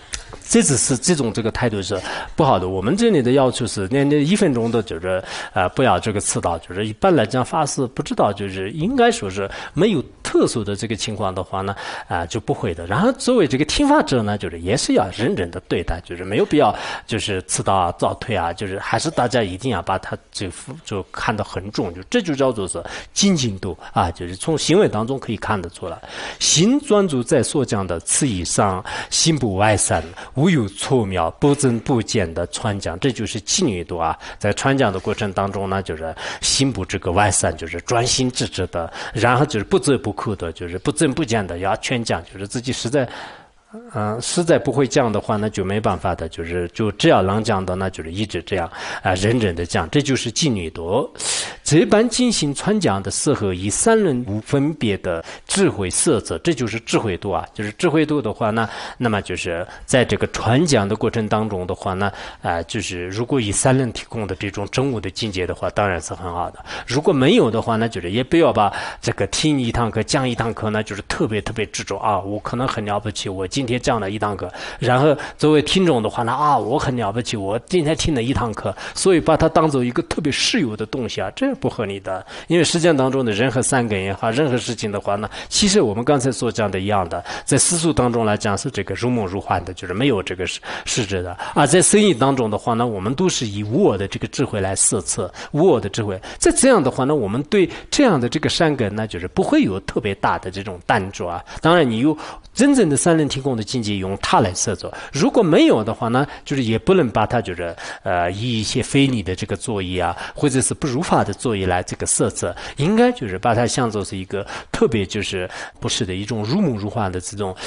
这只是这种这个态度是不好的。我们这里的要求是，那1分钟的就是不要这个迟到，就是一般来讲发誓不知道，就是应该说是没有特殊的这个情况的话呢，就不会的。然后作为这个听法者呢，就是也是要认真的对待，就是没有必要就是迟到啊、早退啊，就是还是大家一定要把它就看得很重，就这就叫做是精进度啊，就是从行为当中可以看得出来。心专注在所讲的此以上，心不外散，无有错妙，不增不减的传讲，这就是纪律度啊。在传讲的过程当中呢，就是心不这个外散，就是专心致志的，然后就是不折不扣的，就是不增不减的要全讲，就是自己实在不会讲的话，那就没办法的，就只要能讲的，那就是一直这样认真的讲，这就是纪律度。这般进行传讲的时候，以3人无分别的智慧色泽，这就是智慧度啊。就是智慧度的话呢，那么就是在这个传讲的过程当中的话呢，就是如果以3人提供的这种真悟的境界的话，当然是很好的。如果没有的话呢，就是也不要把这个听一堂课、讲一堂课呢，就是特别特别执着啊，我可能很了不起，我今天讲了一堂课，然后作为听众的话呢，我很了不起，我今天听了一堂课，所以把它当做一个特别实有的东西啊，这不合理的。因为实践当中的任何3根也好，任何事情的话呢，其实我们刚才所讲的一样的，在世俗当中来讲是这个如梦如幻的，就是没有这个实质的。在生意当中的话呢，我们都是以无我的这个智慧来设测，无我的智慧。在这样的话呢，我们对这样的这个善根呢，就是不会有特别大的这种担着啊。当然，你有真正的3人提供的境界，用它来设作。如果没有的话呢，就是也不能把它就是以一些非理的这个作业啊，或者是不如法的作业来这个设置，应该就是把它像作是一个特别就是不是的一种如梦如幻的这种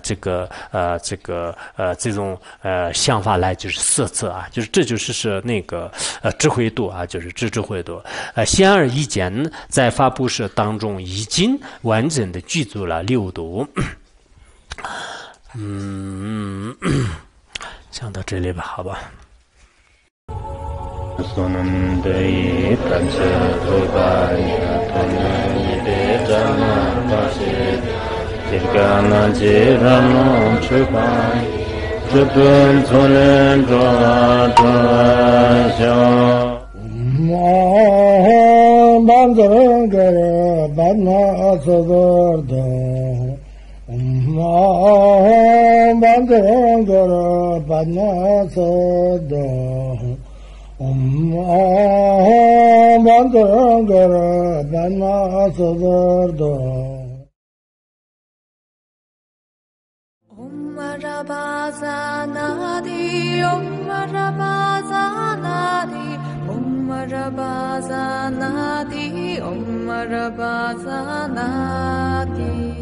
这种想法来就是设置啊，就是这就是那个智慧度啊，就是智慧度。显而易见，在法布施当中已经完整的具足了6度。讲到这里吧，好吧。 Bandhangara Padmasada Bandhangara Padmasada Om Marabazanadi Om Marabazanadi Om Marabazanadi Om Marabazanadi